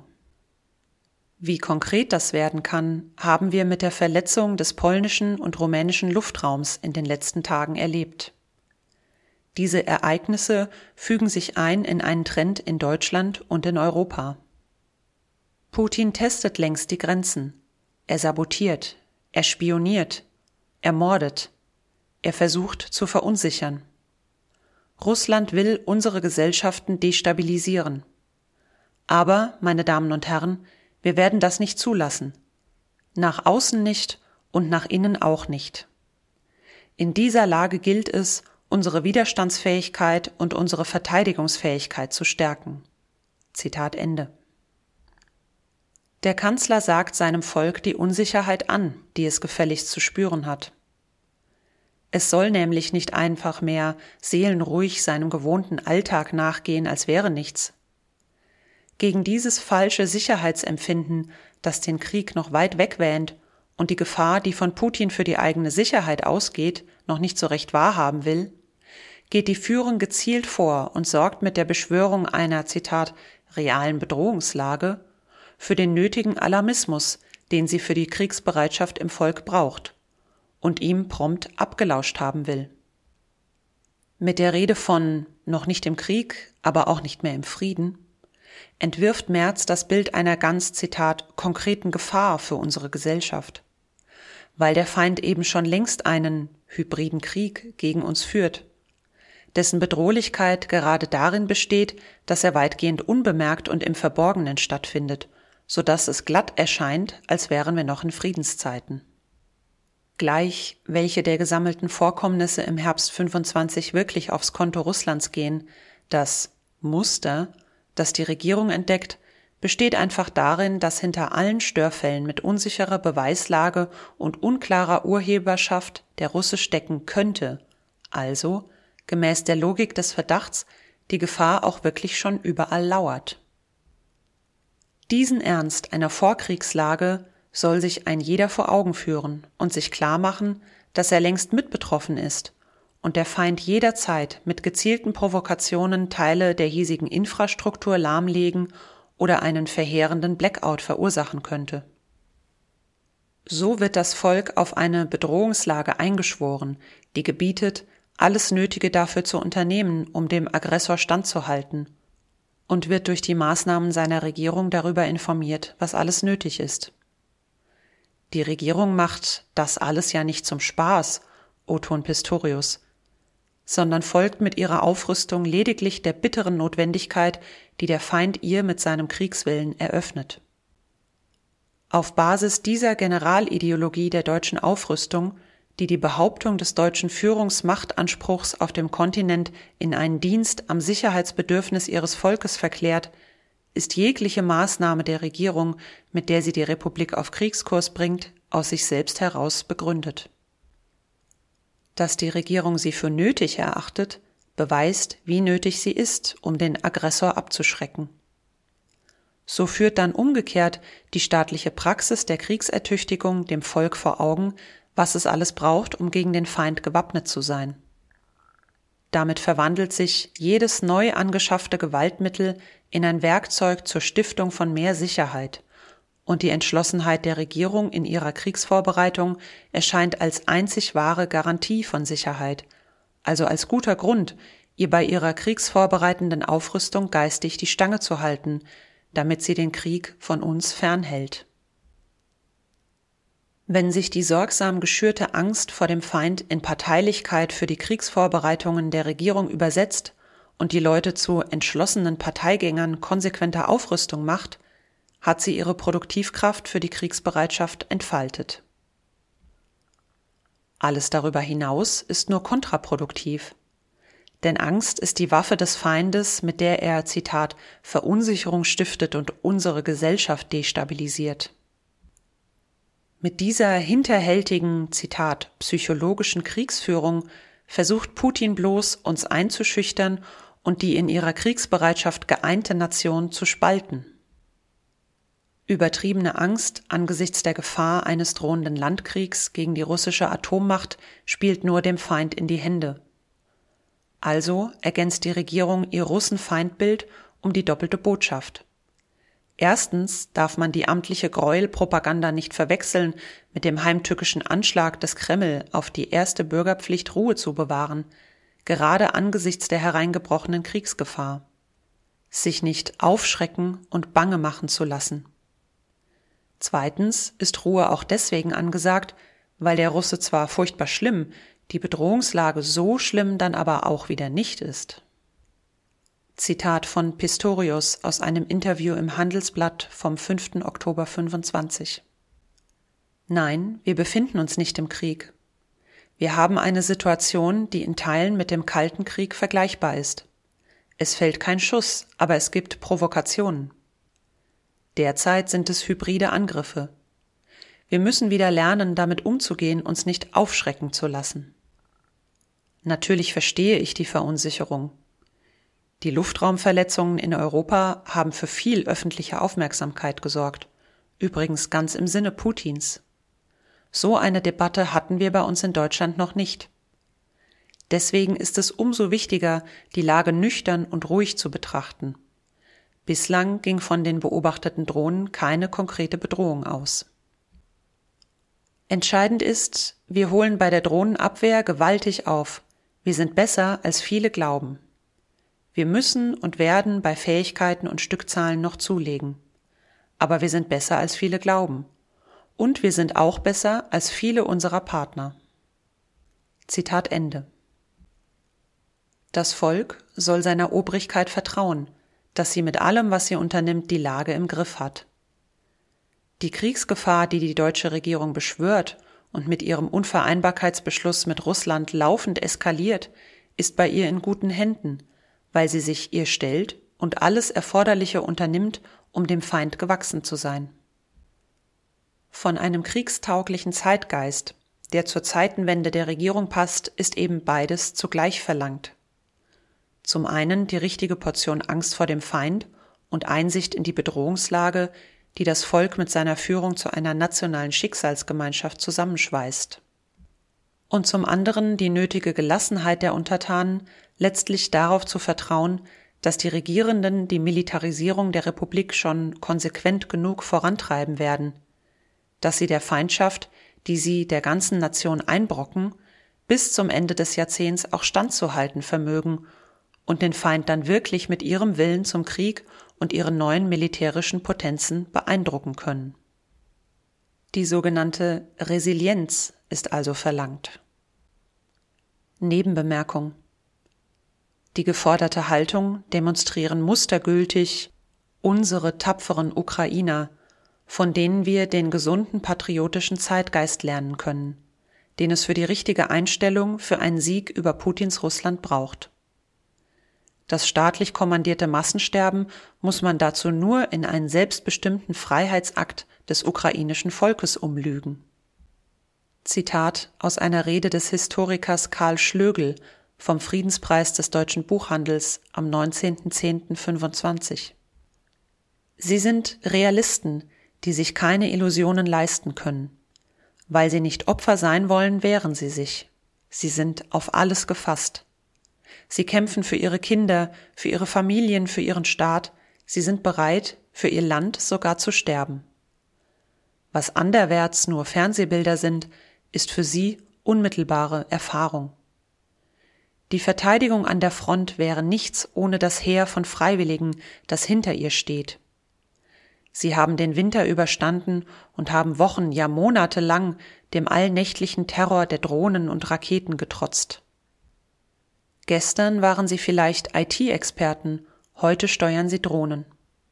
Wie konkret das werden kann, haben wir mit der Verletzung des polnischen und rumänischen Luftraums in den letzten Tagen erlebt. Diese Ereignisse fügen sich ein in einen Trend in Deutschland und in Europa. Putin testet längst die Grenzen. Er sabotiert, er spioniert, er mordet, er versucht zu verunsichern. Russland will unsere Gesellschaften destabilisieren. Aber, meine Damen und Herren, wir werden das nicht zulassen. Nach außen nicht und nach innen auch nicht. In dieser Lage gilt es, unsere Widerstandsfähigkeit und unsere Verteidigungsfähigkeit zu stärken. Zitat Ende. Der Kanzler sagt seinem Volk die Unsicherheit an, die es gefälligst zu spüren hat. Es soll nämlich nicht einfach mehr seelenruhig seinem gewohnten Alltag nachgehen, als wäre nichts. Gegen dieses falsche Sicherheitsempfinden, das den Krieg noch weit wegwähnt und die Gefahr, die von Putin für die eigene Sicherheit ausgeht, noch nicht so recht wahrhaben will, geht die Führung gezielt vor und sorgt mit der Beschwörung einer, Zitat, realen Bedrohungslage für den nötigen Alarmismus, den sie für die Kriegsbereitschaft im Volk braucht und ihm prompt abgelauscht haben will. Mit der Rede von noch nicht im Krieg, aber auch nicht mehr im Frieden entwirft Merz das Bild einer ganz, Zitat, konkreten Gefahr für unsere Gesellschaft, weil der Feind eben schon längst einen hybriden Krieg gegen uns führt, dessen Bedrohlichkeit gerade darin besteht, dass er weitgehend unbemerkt und im Verborgenen stattfindet, so dass es glatt erscheint, als wären wir noch in Friedenszeiten. Gleich, welche der gesammelten Vorkommnisse im Herbst fünfundzwanzig wirklich aufs Konto Russlands gehen, das Muster, das die Regierung entdeckt, besteht einfach darin, dass hinter allen Störfällen mit unsicherer Beweislage und unklarer Urheberschaft der Russe stecken könnte, also gemäß der Logik des Verdachts die Gefahr auch wirklich schon überall lauert. Diesen Ernst einer Vorkriegslage soll sich ein jeder vor Augen führen und sich klarmachen, dass er längst mitbetroffen ist und der Feind jederzeit mit gezielten Provokationen Teile der hiesigen Infrastruktur lahmlegen oder einen verheerenden Blackout verursachen könnte. So wird das Volk auf eine Bedrohungslage eingeschworen, die gebietet, alles Nötige dafür zu unternehmen, um dem Aggressor standzuhalten, und wird durch die Maßnahmen seiner Regierung darüber informiert, was alles nötig ist. Die Regierung macht das alles ja nicht zum Spaß, O-Ton Pistorius, sondern folgt mit ihrer Aufrüstung lediglich der bitteren Notwendigkeit, die der Feind ihr mit seinem Kriegswillen eröffnet. Auf Basis dieser Generalideologie der deutschen Aufrüstung, die die Behauptung des deutschen Führungsmachtanspruchs auf dem Kontinent in einen Dienst am Sicherheitsbedürfnis ihres Volkes verklärt, ist jegliche Maßnahme der Regierung, mit der sie die Republik auf Kriegskurs bringt, aus sich selbst heraus begründet. Dass die Regierung sie für nötig erachtet, beweist, wie nötig sie ist, um den Aggressor abzuschrecken. So führt dann umgekehrt die staatliche Praxis der Kriegsertüchtigung dem Volk vor Augen, was es alles braucht, um gegen den Feind gewappnet zu sein. Damit verwandelt sich jedes neu angeschaffte Gewaltmittel in ein Werkzeug zur Stiftung von mehr Sicherheit, und die Entschlossenheit der Regierung in ihrer Kriegsvorbereitung erscheint als einzig wahre Garantie von Sicherheit, also als guter Grund, ihr bei ihrer kriegsvorbereitenden Aufrüstung geistig die Stange zu halten, damit sie den Krieg von uns fernhält. Wenn sich die sorgsam geschürte Angst vor dem Feind in Parteilichkeit für die Kriegsvorbereitungen der Regierung übersetzt und die Leute zu entschlossenen Parteigängern konsequenter Aufrüstung macht, hat sie ihre Produktivkraft für die Kriegsbereitschaft entfaltet. Alles darüber hinaus ist nur kontraproduktiv. Denn Angst ist die Waffe des Feindes, mit der er, Zitat, Verunsicherung stiftet und unsere Gesellschaft destabilisiert. Mit dieser hinterhältigen, Zitat, psychologischen Kriegsführung versucht Putin bloß, uns einzuschüchtern und die in ihrer Kriegsbereitschaft geeinte Nation zu spalten. Übertriebene Angst angesichts der Gefahr eines drohenden Landkriegs gegen die russische Atommacht spielt nur dem Feind in die Hände. Also ergänzt die Regierung ihr Russenfeindbild um die doppelte Botschaft. Erstens darf man die amtliche Gräuelpropaganda nicht verwechseln mit dem heimtückischen Anschlag des Kreml auf die erste Bürgerpflicht, Ruhe zu bewahren, gerade angesichts der hereingebrochenen Kriegsgefahr. Sich nicht aufschrecken und bange machen zu lassen. Zweitens ist Ruhe auch deswegen angesagt, weil der Russe zwar furchtbar schlimm, die Bedrohungslage so schlimm dann aber auch wieder nicht ist. Zitat von Pistorius aus einem Interview im Handelsblatt vom fünften Oktober fünfundzwanzig. Nein, wir befinden uns nicht im Krieg. Wir haben eine Situation, die in Teilen mit dem Kalten Krieg vergleichbar ist. Es fällt kein Schuss, aber es gibt Provokationen. Derzeit sind es hybride Angriffe. Wir müssen wieder lernen, damit umzugehen, uns nicht aufschrecken zu lassen. Natürlich verstehe ich die Verunsicherung. Die Luftraumverletzungen in Europa haben für viel öffentliche Aufmerksamkeit gesorgt, übrigens ganz im Sinne Putins. So eine Debatte hatten wir bei uns in Deutschland noch nicht. Deswegen ist es umso wichtiger, die Lage nüchtern und ruhig zu betrachten. Bislang ging von den beobachteten Drohnen keine konkrete Bedrohung aus. Entscheidend ist, wir holen bei der Drohnenabwehr gewaltig auf. Wir sind besser, als viele glauben. Wir müssen und werden bei Fähigkeiten und Stückzahlen noch zulegen. Aber wir sind besser, als viele glauben. Und wir sind auch besser als viele unserer Partner. Zitat Ende. Das Volk soll seiner Obrigkeit vertrauen, dass sie mit allem, was sie unternimmt, die Lage im Griff hat. Die Kriegsgefahr, die die deutsche Regierung beschwört und mit ihrem Unvereinbarkeitsbeschluss mit Russland laufend eskaliert, ist bei ihr in guten Händen, weil sie sich ihr stellt und alles Erforderliche unternimmt, um dem Feind gewachsen zu sein. Von einem kriegstauglichen Zeitgeist, der zur Zeitenwende der Regierung passt, ist eben beides zugleich verlangt. Zum einen die richtige Portion Angst vor dem Feind und Einsicht in die Bedrohungslage, die das Volk mit seiner Führung zu einer nationalen Schicksalsgemeinschaft zusammenschweißt. Und zum anderen die nötige Gelassenheit der Untertanen, letztlich darauf zu vertrauen, dass die Regierenden die Militarisierung der Republik schon konsequent genug vorantreiben werden, dass sie der Feindschaft, die sie der ganzen Nation einbrocken, bis zum Ende des Jahrzehnts auch standzuhalten vermögen und den Feind dann wirklich mit ihrem Willen zum Krieg und ihren neuen militärischen Potenzen beeindrucken können. Die sogenannte Resilienz ist also verlangt. Nebenbemerkung: Die geforderte Haltung demonstrieren mustergültig unsere tapferen Ukrainer, von denen wir den gesunden patriotischen Zeitgeist lernen können, den es für die richtige Einstellung für einen Sieg über Putins Russland braucht. Das staatlich kommandierte Massensterben muss man dazu nur in einen selbstbestimmten Freiheitsakt des ukrainischen Volkes umlügen. Zitat aus einer Rede des Historikers Karl Schlögl vom Friedenspreis des deutschen Buchhandels am neunzehnten zehnten fünfundzwanzig. Sie sind Realisten, die sich keine Illusionen leisten können. Weil sie nicht Opfer sein wollen, wehren sie sich. Sie sind auf alles gefasst. Sie kämpfen für ihre Kinder, für ihre Familien, für ihren Staat. Sie sind bereit, für ihr Land sogar zu sterben. Was anderwärts nur Fernsehbilder sind, ist für sie unmittelbare Erfahrung. Die Verteidigung an der Front wäre nichts ohne das Heer von Freiwilligen, das hinter ihr steht. Sie haben den Winter überstanden und haben Wochen, ja Monate lang dem allnächtlichen Terror der Drohnen und Raketen getrotzt. Gestern waren sie vielleicht I T-Experten, heute steuern sie Drohnen.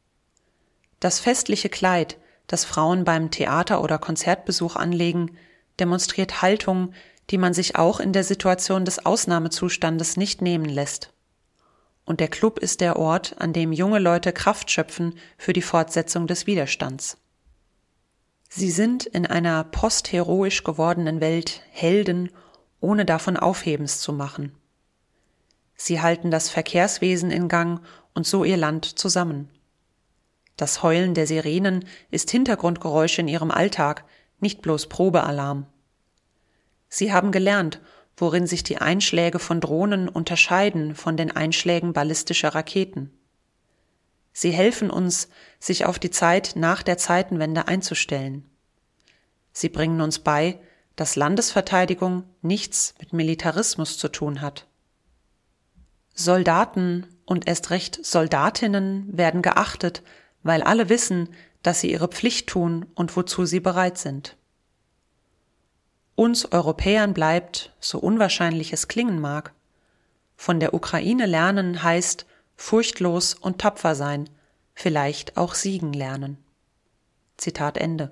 Das festliche Kleid, das Frauen beim Theater- oder Konzertbesuch anlegen, demonstriert Haltung, die man sich auch in der Situation des Ausnahmezustandes nicht nehmen lässt. Und der Club ist der Ort, an dem junge Leute Kraft schöpfen für die Fortsetzung des Widerstands. Sie sind in einer postheroisch gewordenen Welt Helden, ohne davon Aufhebens zu machen. Sie halten das Verkehrswesen in Gang und so ihr Land zusammen. Das Heulen der Sirenen ist Hintergrundgeräusch in ihrem Alltag, nicht bloß Probealarm. Sie haben gelernt, worin sich die Einschläge von Drohnen unterscheiden von den Einschlägen ballistischer Raketen. Sie helfen uns, sich auf die Zeit nach der Zeitenwende einzustellen. Sie bringen uns bei, dass Landesverteidigung nichts mit Militarismus zu tun hat. Soldaten und erst recht Soldatinnen werden geachtet, weil alle wissen, dass sie ihre Pflicht tun und wozu sie bereit sind. Uns Europäern bleibt, so unwahrscheinlich es klingen mag, von der Ukraine lernen heißt furchtlos und tapfer sein, vielleicht auch siegen lernen. Zitat Ende.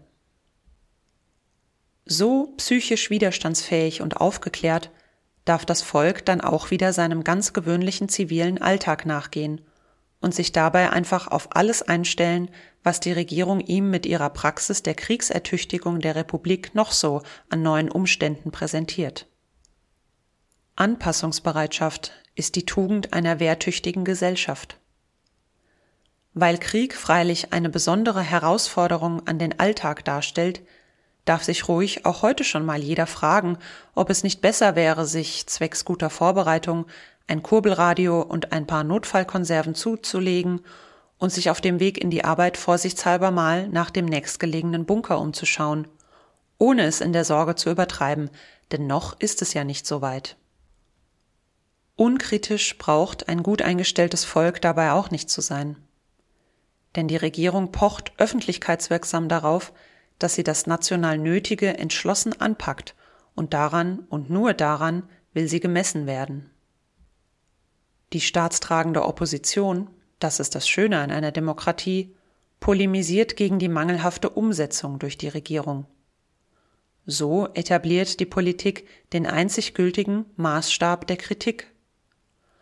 So psychisch widerstandsfähig und aufgeklärt darf das Volk dann auch wieder seinem ganz gewöhnlichen zivilen Alltag nachgehen und sich dabei einfach auf alles einstellen, was die Regierung ihm mit ihrer Praxis der Kriegsertüchtigung der Republik noch so an neuen Umständen präsentiert. Anpassungsbereitschaft ist die Tugend einer wehrtüchtigen Gesellschaft. Weil Krieg freilich eine besondere Herausforderung an den Alltag darstellt, darf sich ruhig auch heute schon mal jeder fragen, ob es nicht besser wäre, sich zwecks guter Vorbereitung ein Kurbelradio und ein paar Notfallkonserven zuzulegen und sich auf dem Weg in die Arbeit vorsichtshalber mal nach dem nächstgelegenen Bunker umzuschauen, ohne es in der Sorge zu übertreiben, denn noch ist es ja nicht so weit. Unkritisch braucht ein gut eingestelltes Volk dabei auch nicht zu sein. Denn die Regierung pocht öffentlichkeitswirksam darauf, dass sie das national Nötige entschlossen anpackt und daran und nur daran will sie gemessen werden. Die staatstragende Opposition, das ist das Schöne an einer Demokratie, polemisiert gegen die mangelhafte Umsetzung durch die Regierung. So etabliert die Politik den einzig gültigen Maßstab der Kritik.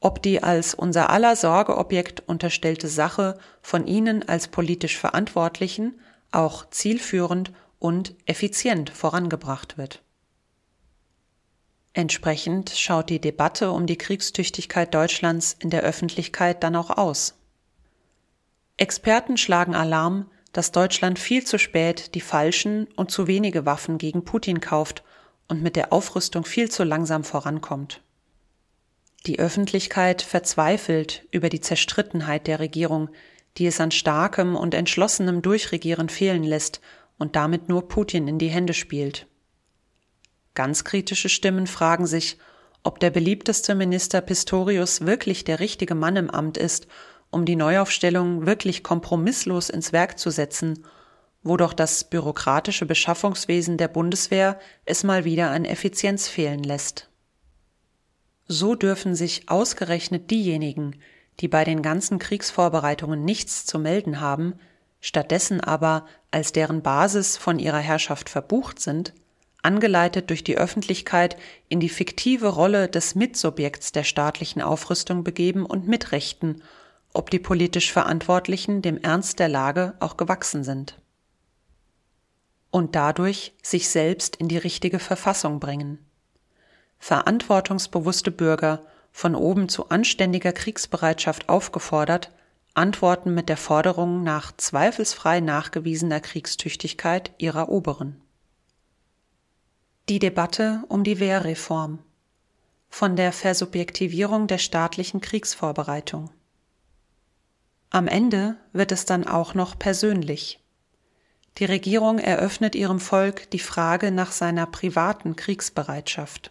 ob die als unser aller Sorgeobjekt unterstellte Sache von ihnen als politisch Verantwortlichen auch zielführend und effizient vorangebracht wird. Entsprechend schaut die Debatte um die Kriegstüchtigkeit Deutschlands in der Öffentlichkeit dann auch aus. Experten schlagen Alarm, dass Deutschland viel zu spät die falschen und zu wenige Waffen gegen Putin kauft und mit der Aufrüstung viel zu langsam vorankommt. Die Öffentlichkeit verzweifelt über die Zerstrittenheit der Regierung, die es an starkem und entschlossenem Durchregieren fehlen lässt und damit nur Putin in die Hände spielt. Ganz kritische Stimmen fragen sich, ob der beliebteste Minister Pistorius wirklich der richtige Mann im Amt ist, um die Neuaufstellung wirklich kompromisslos ins Werk zu setzen, wo doch das bürokratische Beschaffungswesen der Bundeswehr es mal wieder an Effizienz fehlen lässt. So dürfen sich ausgerechnet diejenigen, die bei den ganzen Kriegsvorbereitungen nichts zu melden haben, stattdessen aber als deren Basis von ihrer Herrschaft verbucht sind, angeleitet durch die Öffentlichkeit in die fiktive Rolle des Mitsubjekts der staatlichen Aufrüstung begeben und mitrechten, ob die politisch Verantwortlichen dem Ernst der Lage auch gewachsen sind. Und dadurch sich selbst in die richtige Verfassung bringen. Verantwortungsbewusste Bürger, von oben zu anständiger Kriegsbereitschaft aufgefordert, antworten mit der Forderung nach zweifelsfrei nachgewiesener Kriegstüchtigkeit ihrer Oberen. Die Debatte um die Wehrreform. Von der Versubjektivierung der staatlichen Kriegsvorbereitung. Am Ende wird es dann auch noch persönlich. Die Regierung eröffnet ihrem Volk die Frage nach seiner privaten Kriegsbereitschaft.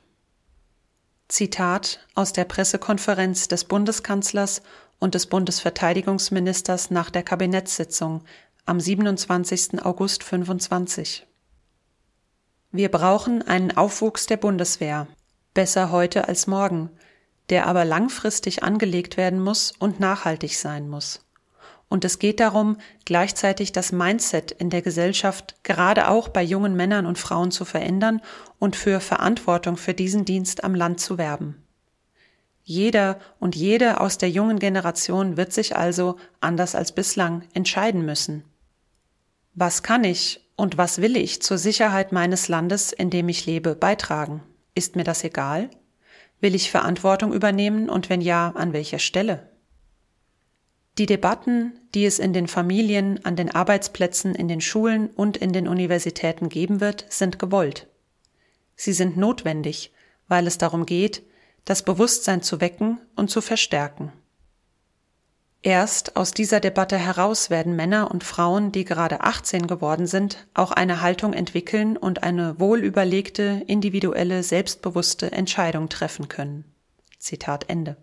Zitat aus der Pressekonferenz des Bundeskanzlers und des Bundesverteidigungsministers nach der Kabinettssitzung am siebenundzwanzigsten August fünfundzwanzig. Wir brauchen einen Aufwuchs der Bundeswehr, besser heute als morgen, der aber langfristig angelegt werden muss und nachhaltig sein muss. Und es geht darum, gleichzeitig das Mindset in der Gesellschaft gerade auch bei jungen Männern und Frauen zu verändern und für Verantwortung für diesen Dienst am Land zu werben. Jeder und jede aus der jungen Generation wird sich also, anders als bislang, entscheiden müssen. Was kann ich und was will ich zur Sicherheit meines Landes, in dem ich lebe, beitragen? Ist mir das egal? Will ich Verantwortung übernehmen und wenn ja, an welcher Stelle? Die Debatten, die es in den Familien, an den Arbeitsplätzen, in den Schulen und in den Universitäten geben wird, sind gewollt. Sie sind notwendig, weil es darum geht, das Bewusstsein zu wecken und zu verstärken. Erst aus dieser Debatte heraus werden Männer und Frauen, die gerade achtzehn geworden sind, auch eine Haltung entwickeln und eine wohlüberlegte, individuelle, selbstbewusste Entscheidung treffen können. Zitat Ende.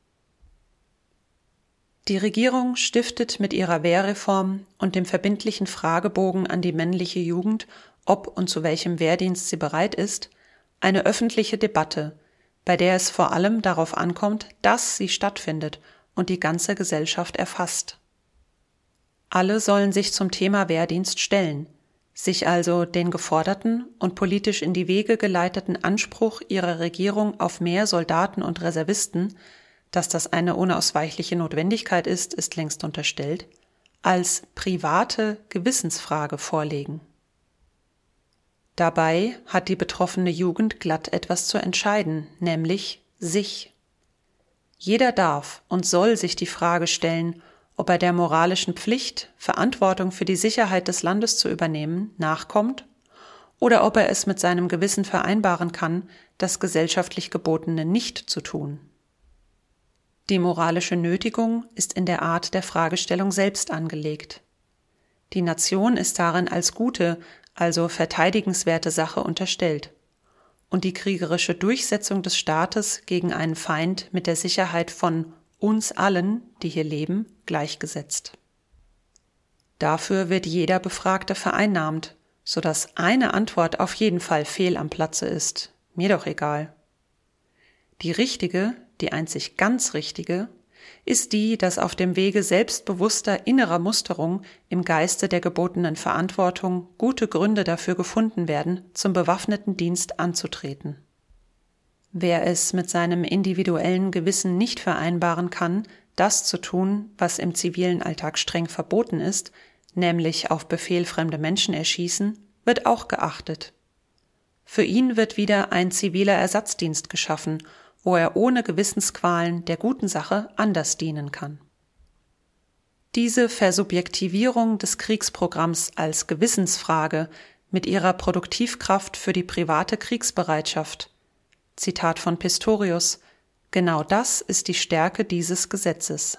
Die Regierung stiftet mit ihrer Wehrreform und dem verbindlichen Fragebogen an die männliche Jugend, ob und zu welchem Wehrdienst sie bereit ist, eine öffentliche Debatte, bei der es vor allem darauf ankommt, dass sie stattfindet und die ganze Gesellschaft erfasst. Alle sollen sich zum Thema Wehrdienst stellen, sich also den geforderten und politisch in die Wege geleiteten Anspruch ihrer Regierung auf mehr Soldaten und Reservisten, dass das eine unausweichliche Notwendigkeit ist, ist längst unterstellt, als private Gewissensfrage vorlegen. Dabei hat die betroffene Jugend glatt etwas zu entscheiden, nämlich sich. Jeder darf und soll sich die Frage stellen, ob er der moralischen Pflicht, Verantwortung für die Sicherheit des Landes zu übernehmen, nachkommt oder ob er es mit seinem Gewissen vereinbaren kann, das gesellschaftlich Gebotene nicht zu tun. Die moralische Nötigung ist in der Art der Fragestellung selbst angelegt. Die Nation ist darin als gute, also verteidigenswerte Sache unterstellt und die kriegerische Durchsetzung des Staates gegen einen Feind mit der Sicherheit von uns allen, die hier leben, gleichgesetzt. Dafür wird jeder Befragte vereinnahmt, sodass eine Antwort auf jeden Fall fehl am Platze ist, mir doch egal. Die richtige, die einzig ganz richtige, ist die, dass auf dem Wege selbstbewusster innerer Musterung im Geiste der gebotenen Verantwortung gute Gründe dafür gefunden werden, zum bewaffneten Dienst anzutreten. Wer es mit seinem individuellen Gewissen nicht vereinbaren kann, das zu tun, was im zivilen Alltag streng verboten ist, nämlich auf Befehl fremde Menschen erschießen, wird auch geachtet. Für ihn wird wieder ein ziviler Ersatzdienst geschaffen, wo er ohne Gewissensqualen der guten Sache anders dienen kann. Diese Versubjektivierung des Kriegsprogramms als Gewissensfrage mit ihrer Produktivkraft für die private Kriegsbereitschaft, Zitat von Pistorius, genau das ist die Stärke dieses Gesetzes.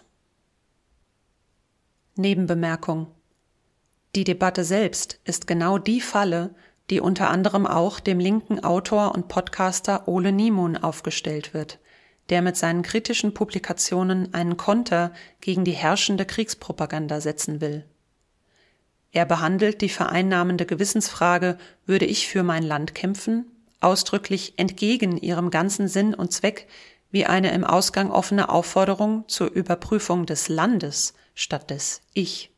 Nebenbemerkung: Die Debatte selbst ist genau die Falle, die unter anderem auch dem linken Autor und Podcaster Ole Niemun aufgestellt wird, der mit seinen kritischen Publikationen einen Konter gegen die herrschende Kriegspropaganda setzen will. Er behandelt die vereinnahmende Gewissensfrage „Würde ich für mein Land kämpfen?“ ausdrücklich entgegen ihrem ganzen Sinn und Zweck wie eine im Ausgang offene Aufforderung zur Überprüfung des Landes statt des Ich.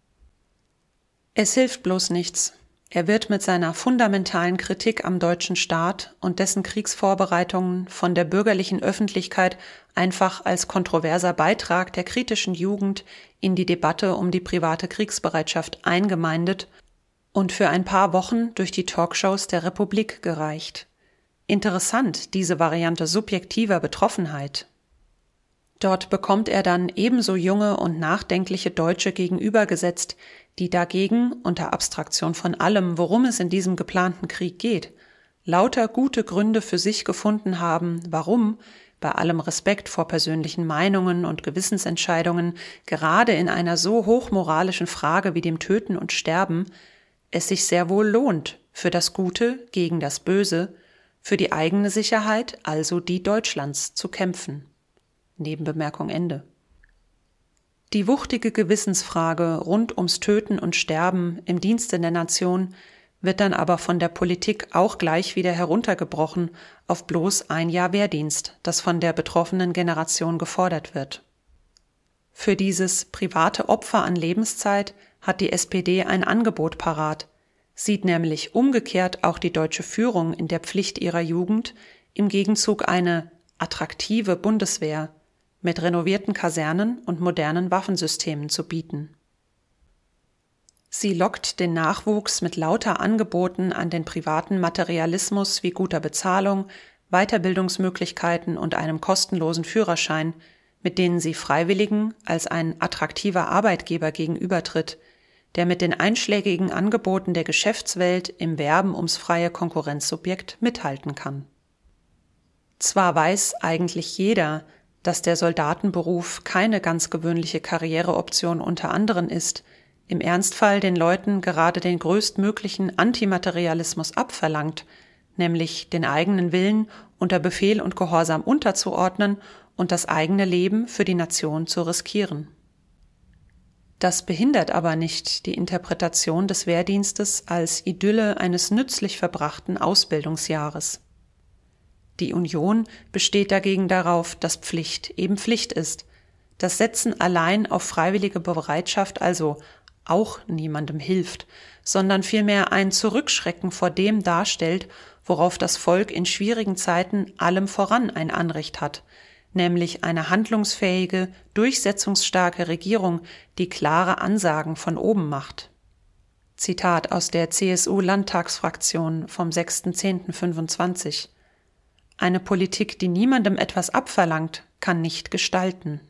Es hilft bloß nichts. Er wird mit seiner fundamentalen Kritik am deutschen Staat und dessen Kriegsvorbereitungen von der bürgerlichen Öffentlichkeit einfach als kontroverser Beitrag der kritischen Jugend in die Debatte um die private Kriegsbereitschaft eingemeindet und für ein paar Wochen durch die Talkshows der Republik gereicht. Interessant, diese Variante subjektiver Betroffenheit. Dort bekommt er dann ebenso junge und nachdenkliche Deutsche gegenübergesetzt, die dagegen, unter Abstraktion von allem, worum es in diesem geplanten Krieg geht, lauter gute Gründe für sich gefunden haben, warum, bei allem Respekt vor persönlichen Meinungen und Gewissensentscheidungen, gerade in einer so hochmoralischen Frage wie dem Töten und Sterben, es sich sehr wohl lohnt, für das Gute gegen das Böse, für die eigene Sicherheit, also die Deutschlands, zu kämpfen. Nebenbemerkung Ende. Die wuchtige Gewissensfrage rund ums Töten und Sterben im Dienste der Nation wird dann aber von der Politik auch gleich wieder heruntergebrochen auf bloß ein Jahr Wehrdienst, das von der betroffenen Generation gefordert wird. Für dieses private Opfer an Lebenszeit hat die S P D ein Angebot parat, sieht nämlich umgekehrt auch die deutsche Führung in der Pflicht ihrer Jugend, im Gegenzug eine attraktive Bundeswehr mit renovierten Kasernen und modernen Waffensystemen zu bieten. Sie lockt den Nachwuchs mit lauter Angeboten an den privaten Materialismus wie guter Bezahlung, Weiterbildungsmöglichkeiten und einem kostenlosen Führerschein, mit denen sie Freiwilligen als ein attraktiver Arbeitgeber gegenübertritt, der mit den einschlägigen Angeboten der Geschäftswelt im Werben ums freie Konkurrenzsubjekt mithalten kann. Zwar weiß eigentlich jeder, dass der Soldatenberuf keine ganz gewöhnliche Karriereoption unter anderen ist, im Ernstfall den Leuten gerade den größtmöglichen Antimaterialismus abverlangt, nämlich den eigenen Willen unter Befehl und Gehorsam unterzuordnen und das eigene Leben für die Nation zu riskieren. Das behindert aber nicht die Interpretation des Wehrdienstes als Idylle eines nützlich verbrachten Ausbildungsjahres. Die Union besteht dagegen darauf, dass Pflicht eben Pflicht ist. Das Setzen allein auf freiwillige Bereitschaft also auch niemandem hilft, sondern vielmehr ein Zurückschrecken vor dem darstellt, worauf das Volk in schwierigen Zeiten allem voran ein Anrecht hat, nämlich eine handlungsfähige, durchsetzungsstarke Regierung, die klare Ansagen von oben macht. Zitat aus der C S U-Landtagsfraktion vom sechster zehnter fünfundzwanzig. Eine Politik, die niemandem etwas abverlangt, kann nicht gestalten.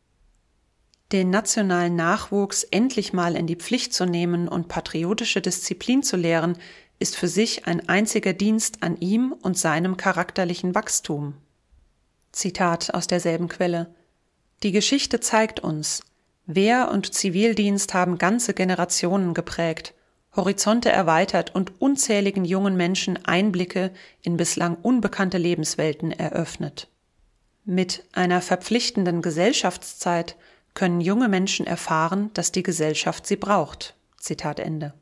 Den nationalen Nachwuchs endlich mal in die Pflicht zu nehmen und patriotische Disziplin zu lehren, ist für sich ein einziger Dienst an ihm und seinem charakterlichen Wachstum. Zitat aus derselben Quelle. Die Geschichte zeigt uns, Wehr- und Zivildienst haben ganze Generationen geprägt, Horizonte erweitert und unzähligen jungen Menschen Einblicke in bislang unbekannte Lebenswelten eröffnet. Mit einer verpflichtenden Gesellschaftszeit können junge Menschen erfahren, dass die Gesellschaft sie braucht. Zitat Ende.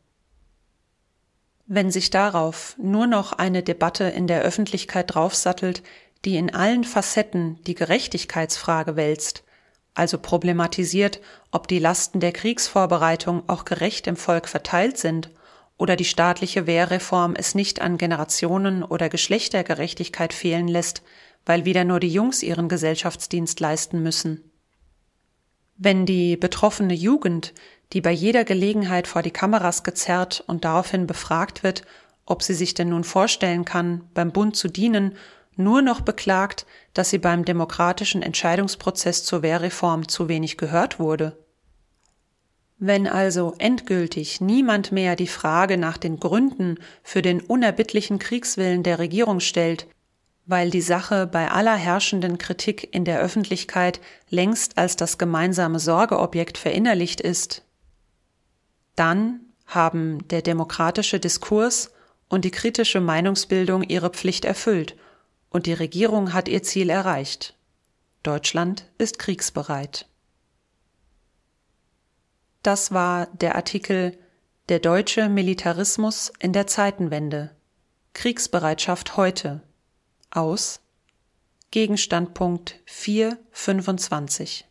Wenn sich darauf nur noch eine Debatte in der Öffentlichkeit draufsattelt, die in allen Facetten die Gerechtigkeitsfrage wälzt, also problematisiert, ob die Lasten der Kriegsvorbereitung auch gerecht im Volk verteilt sind oder die staatliche Wehrreform es nicht an Generationen- oder Geschlechtergerechtigkeit fehlen lässt, weil wieder nur die Jungs ihren Gesellschaftsdienst leisten müssen. Wenn die betroffene Jugend, die bei jeder Gelegenheit vor die Kameras gezerrt und daraufhin befragt wird, ob sie sich denn nun vorstellen kann, beim Bund zu dienen, nur noch beklagt, dass sie beim demokratischen Entscheidungsprozess zur Wehrreform zu wenig gehört wurde. Wenn also endgültig niemand mehr die Frage nach den Gründen für den unerbittlichen Kriegswillen der Regierung stellt, weil die Sache bei aller herrschenden Kritik in der Öffentlichkeit längst als das gemeinsame Sorgeobjekt verinnerlicht ist, dann haben der demokratische Diskurs und die kritische Meinungsbildung ihre Pflicht erfüllt und die Regierung hat ihr Ziel erreicht. Deutschland ist kriegsbereit. Das war der Artikel Der deutsche Militarismus in der Zeitenwende. Kriegsbereitschaft heute aus Gegenstandpunkt vier fünfundzwanzig.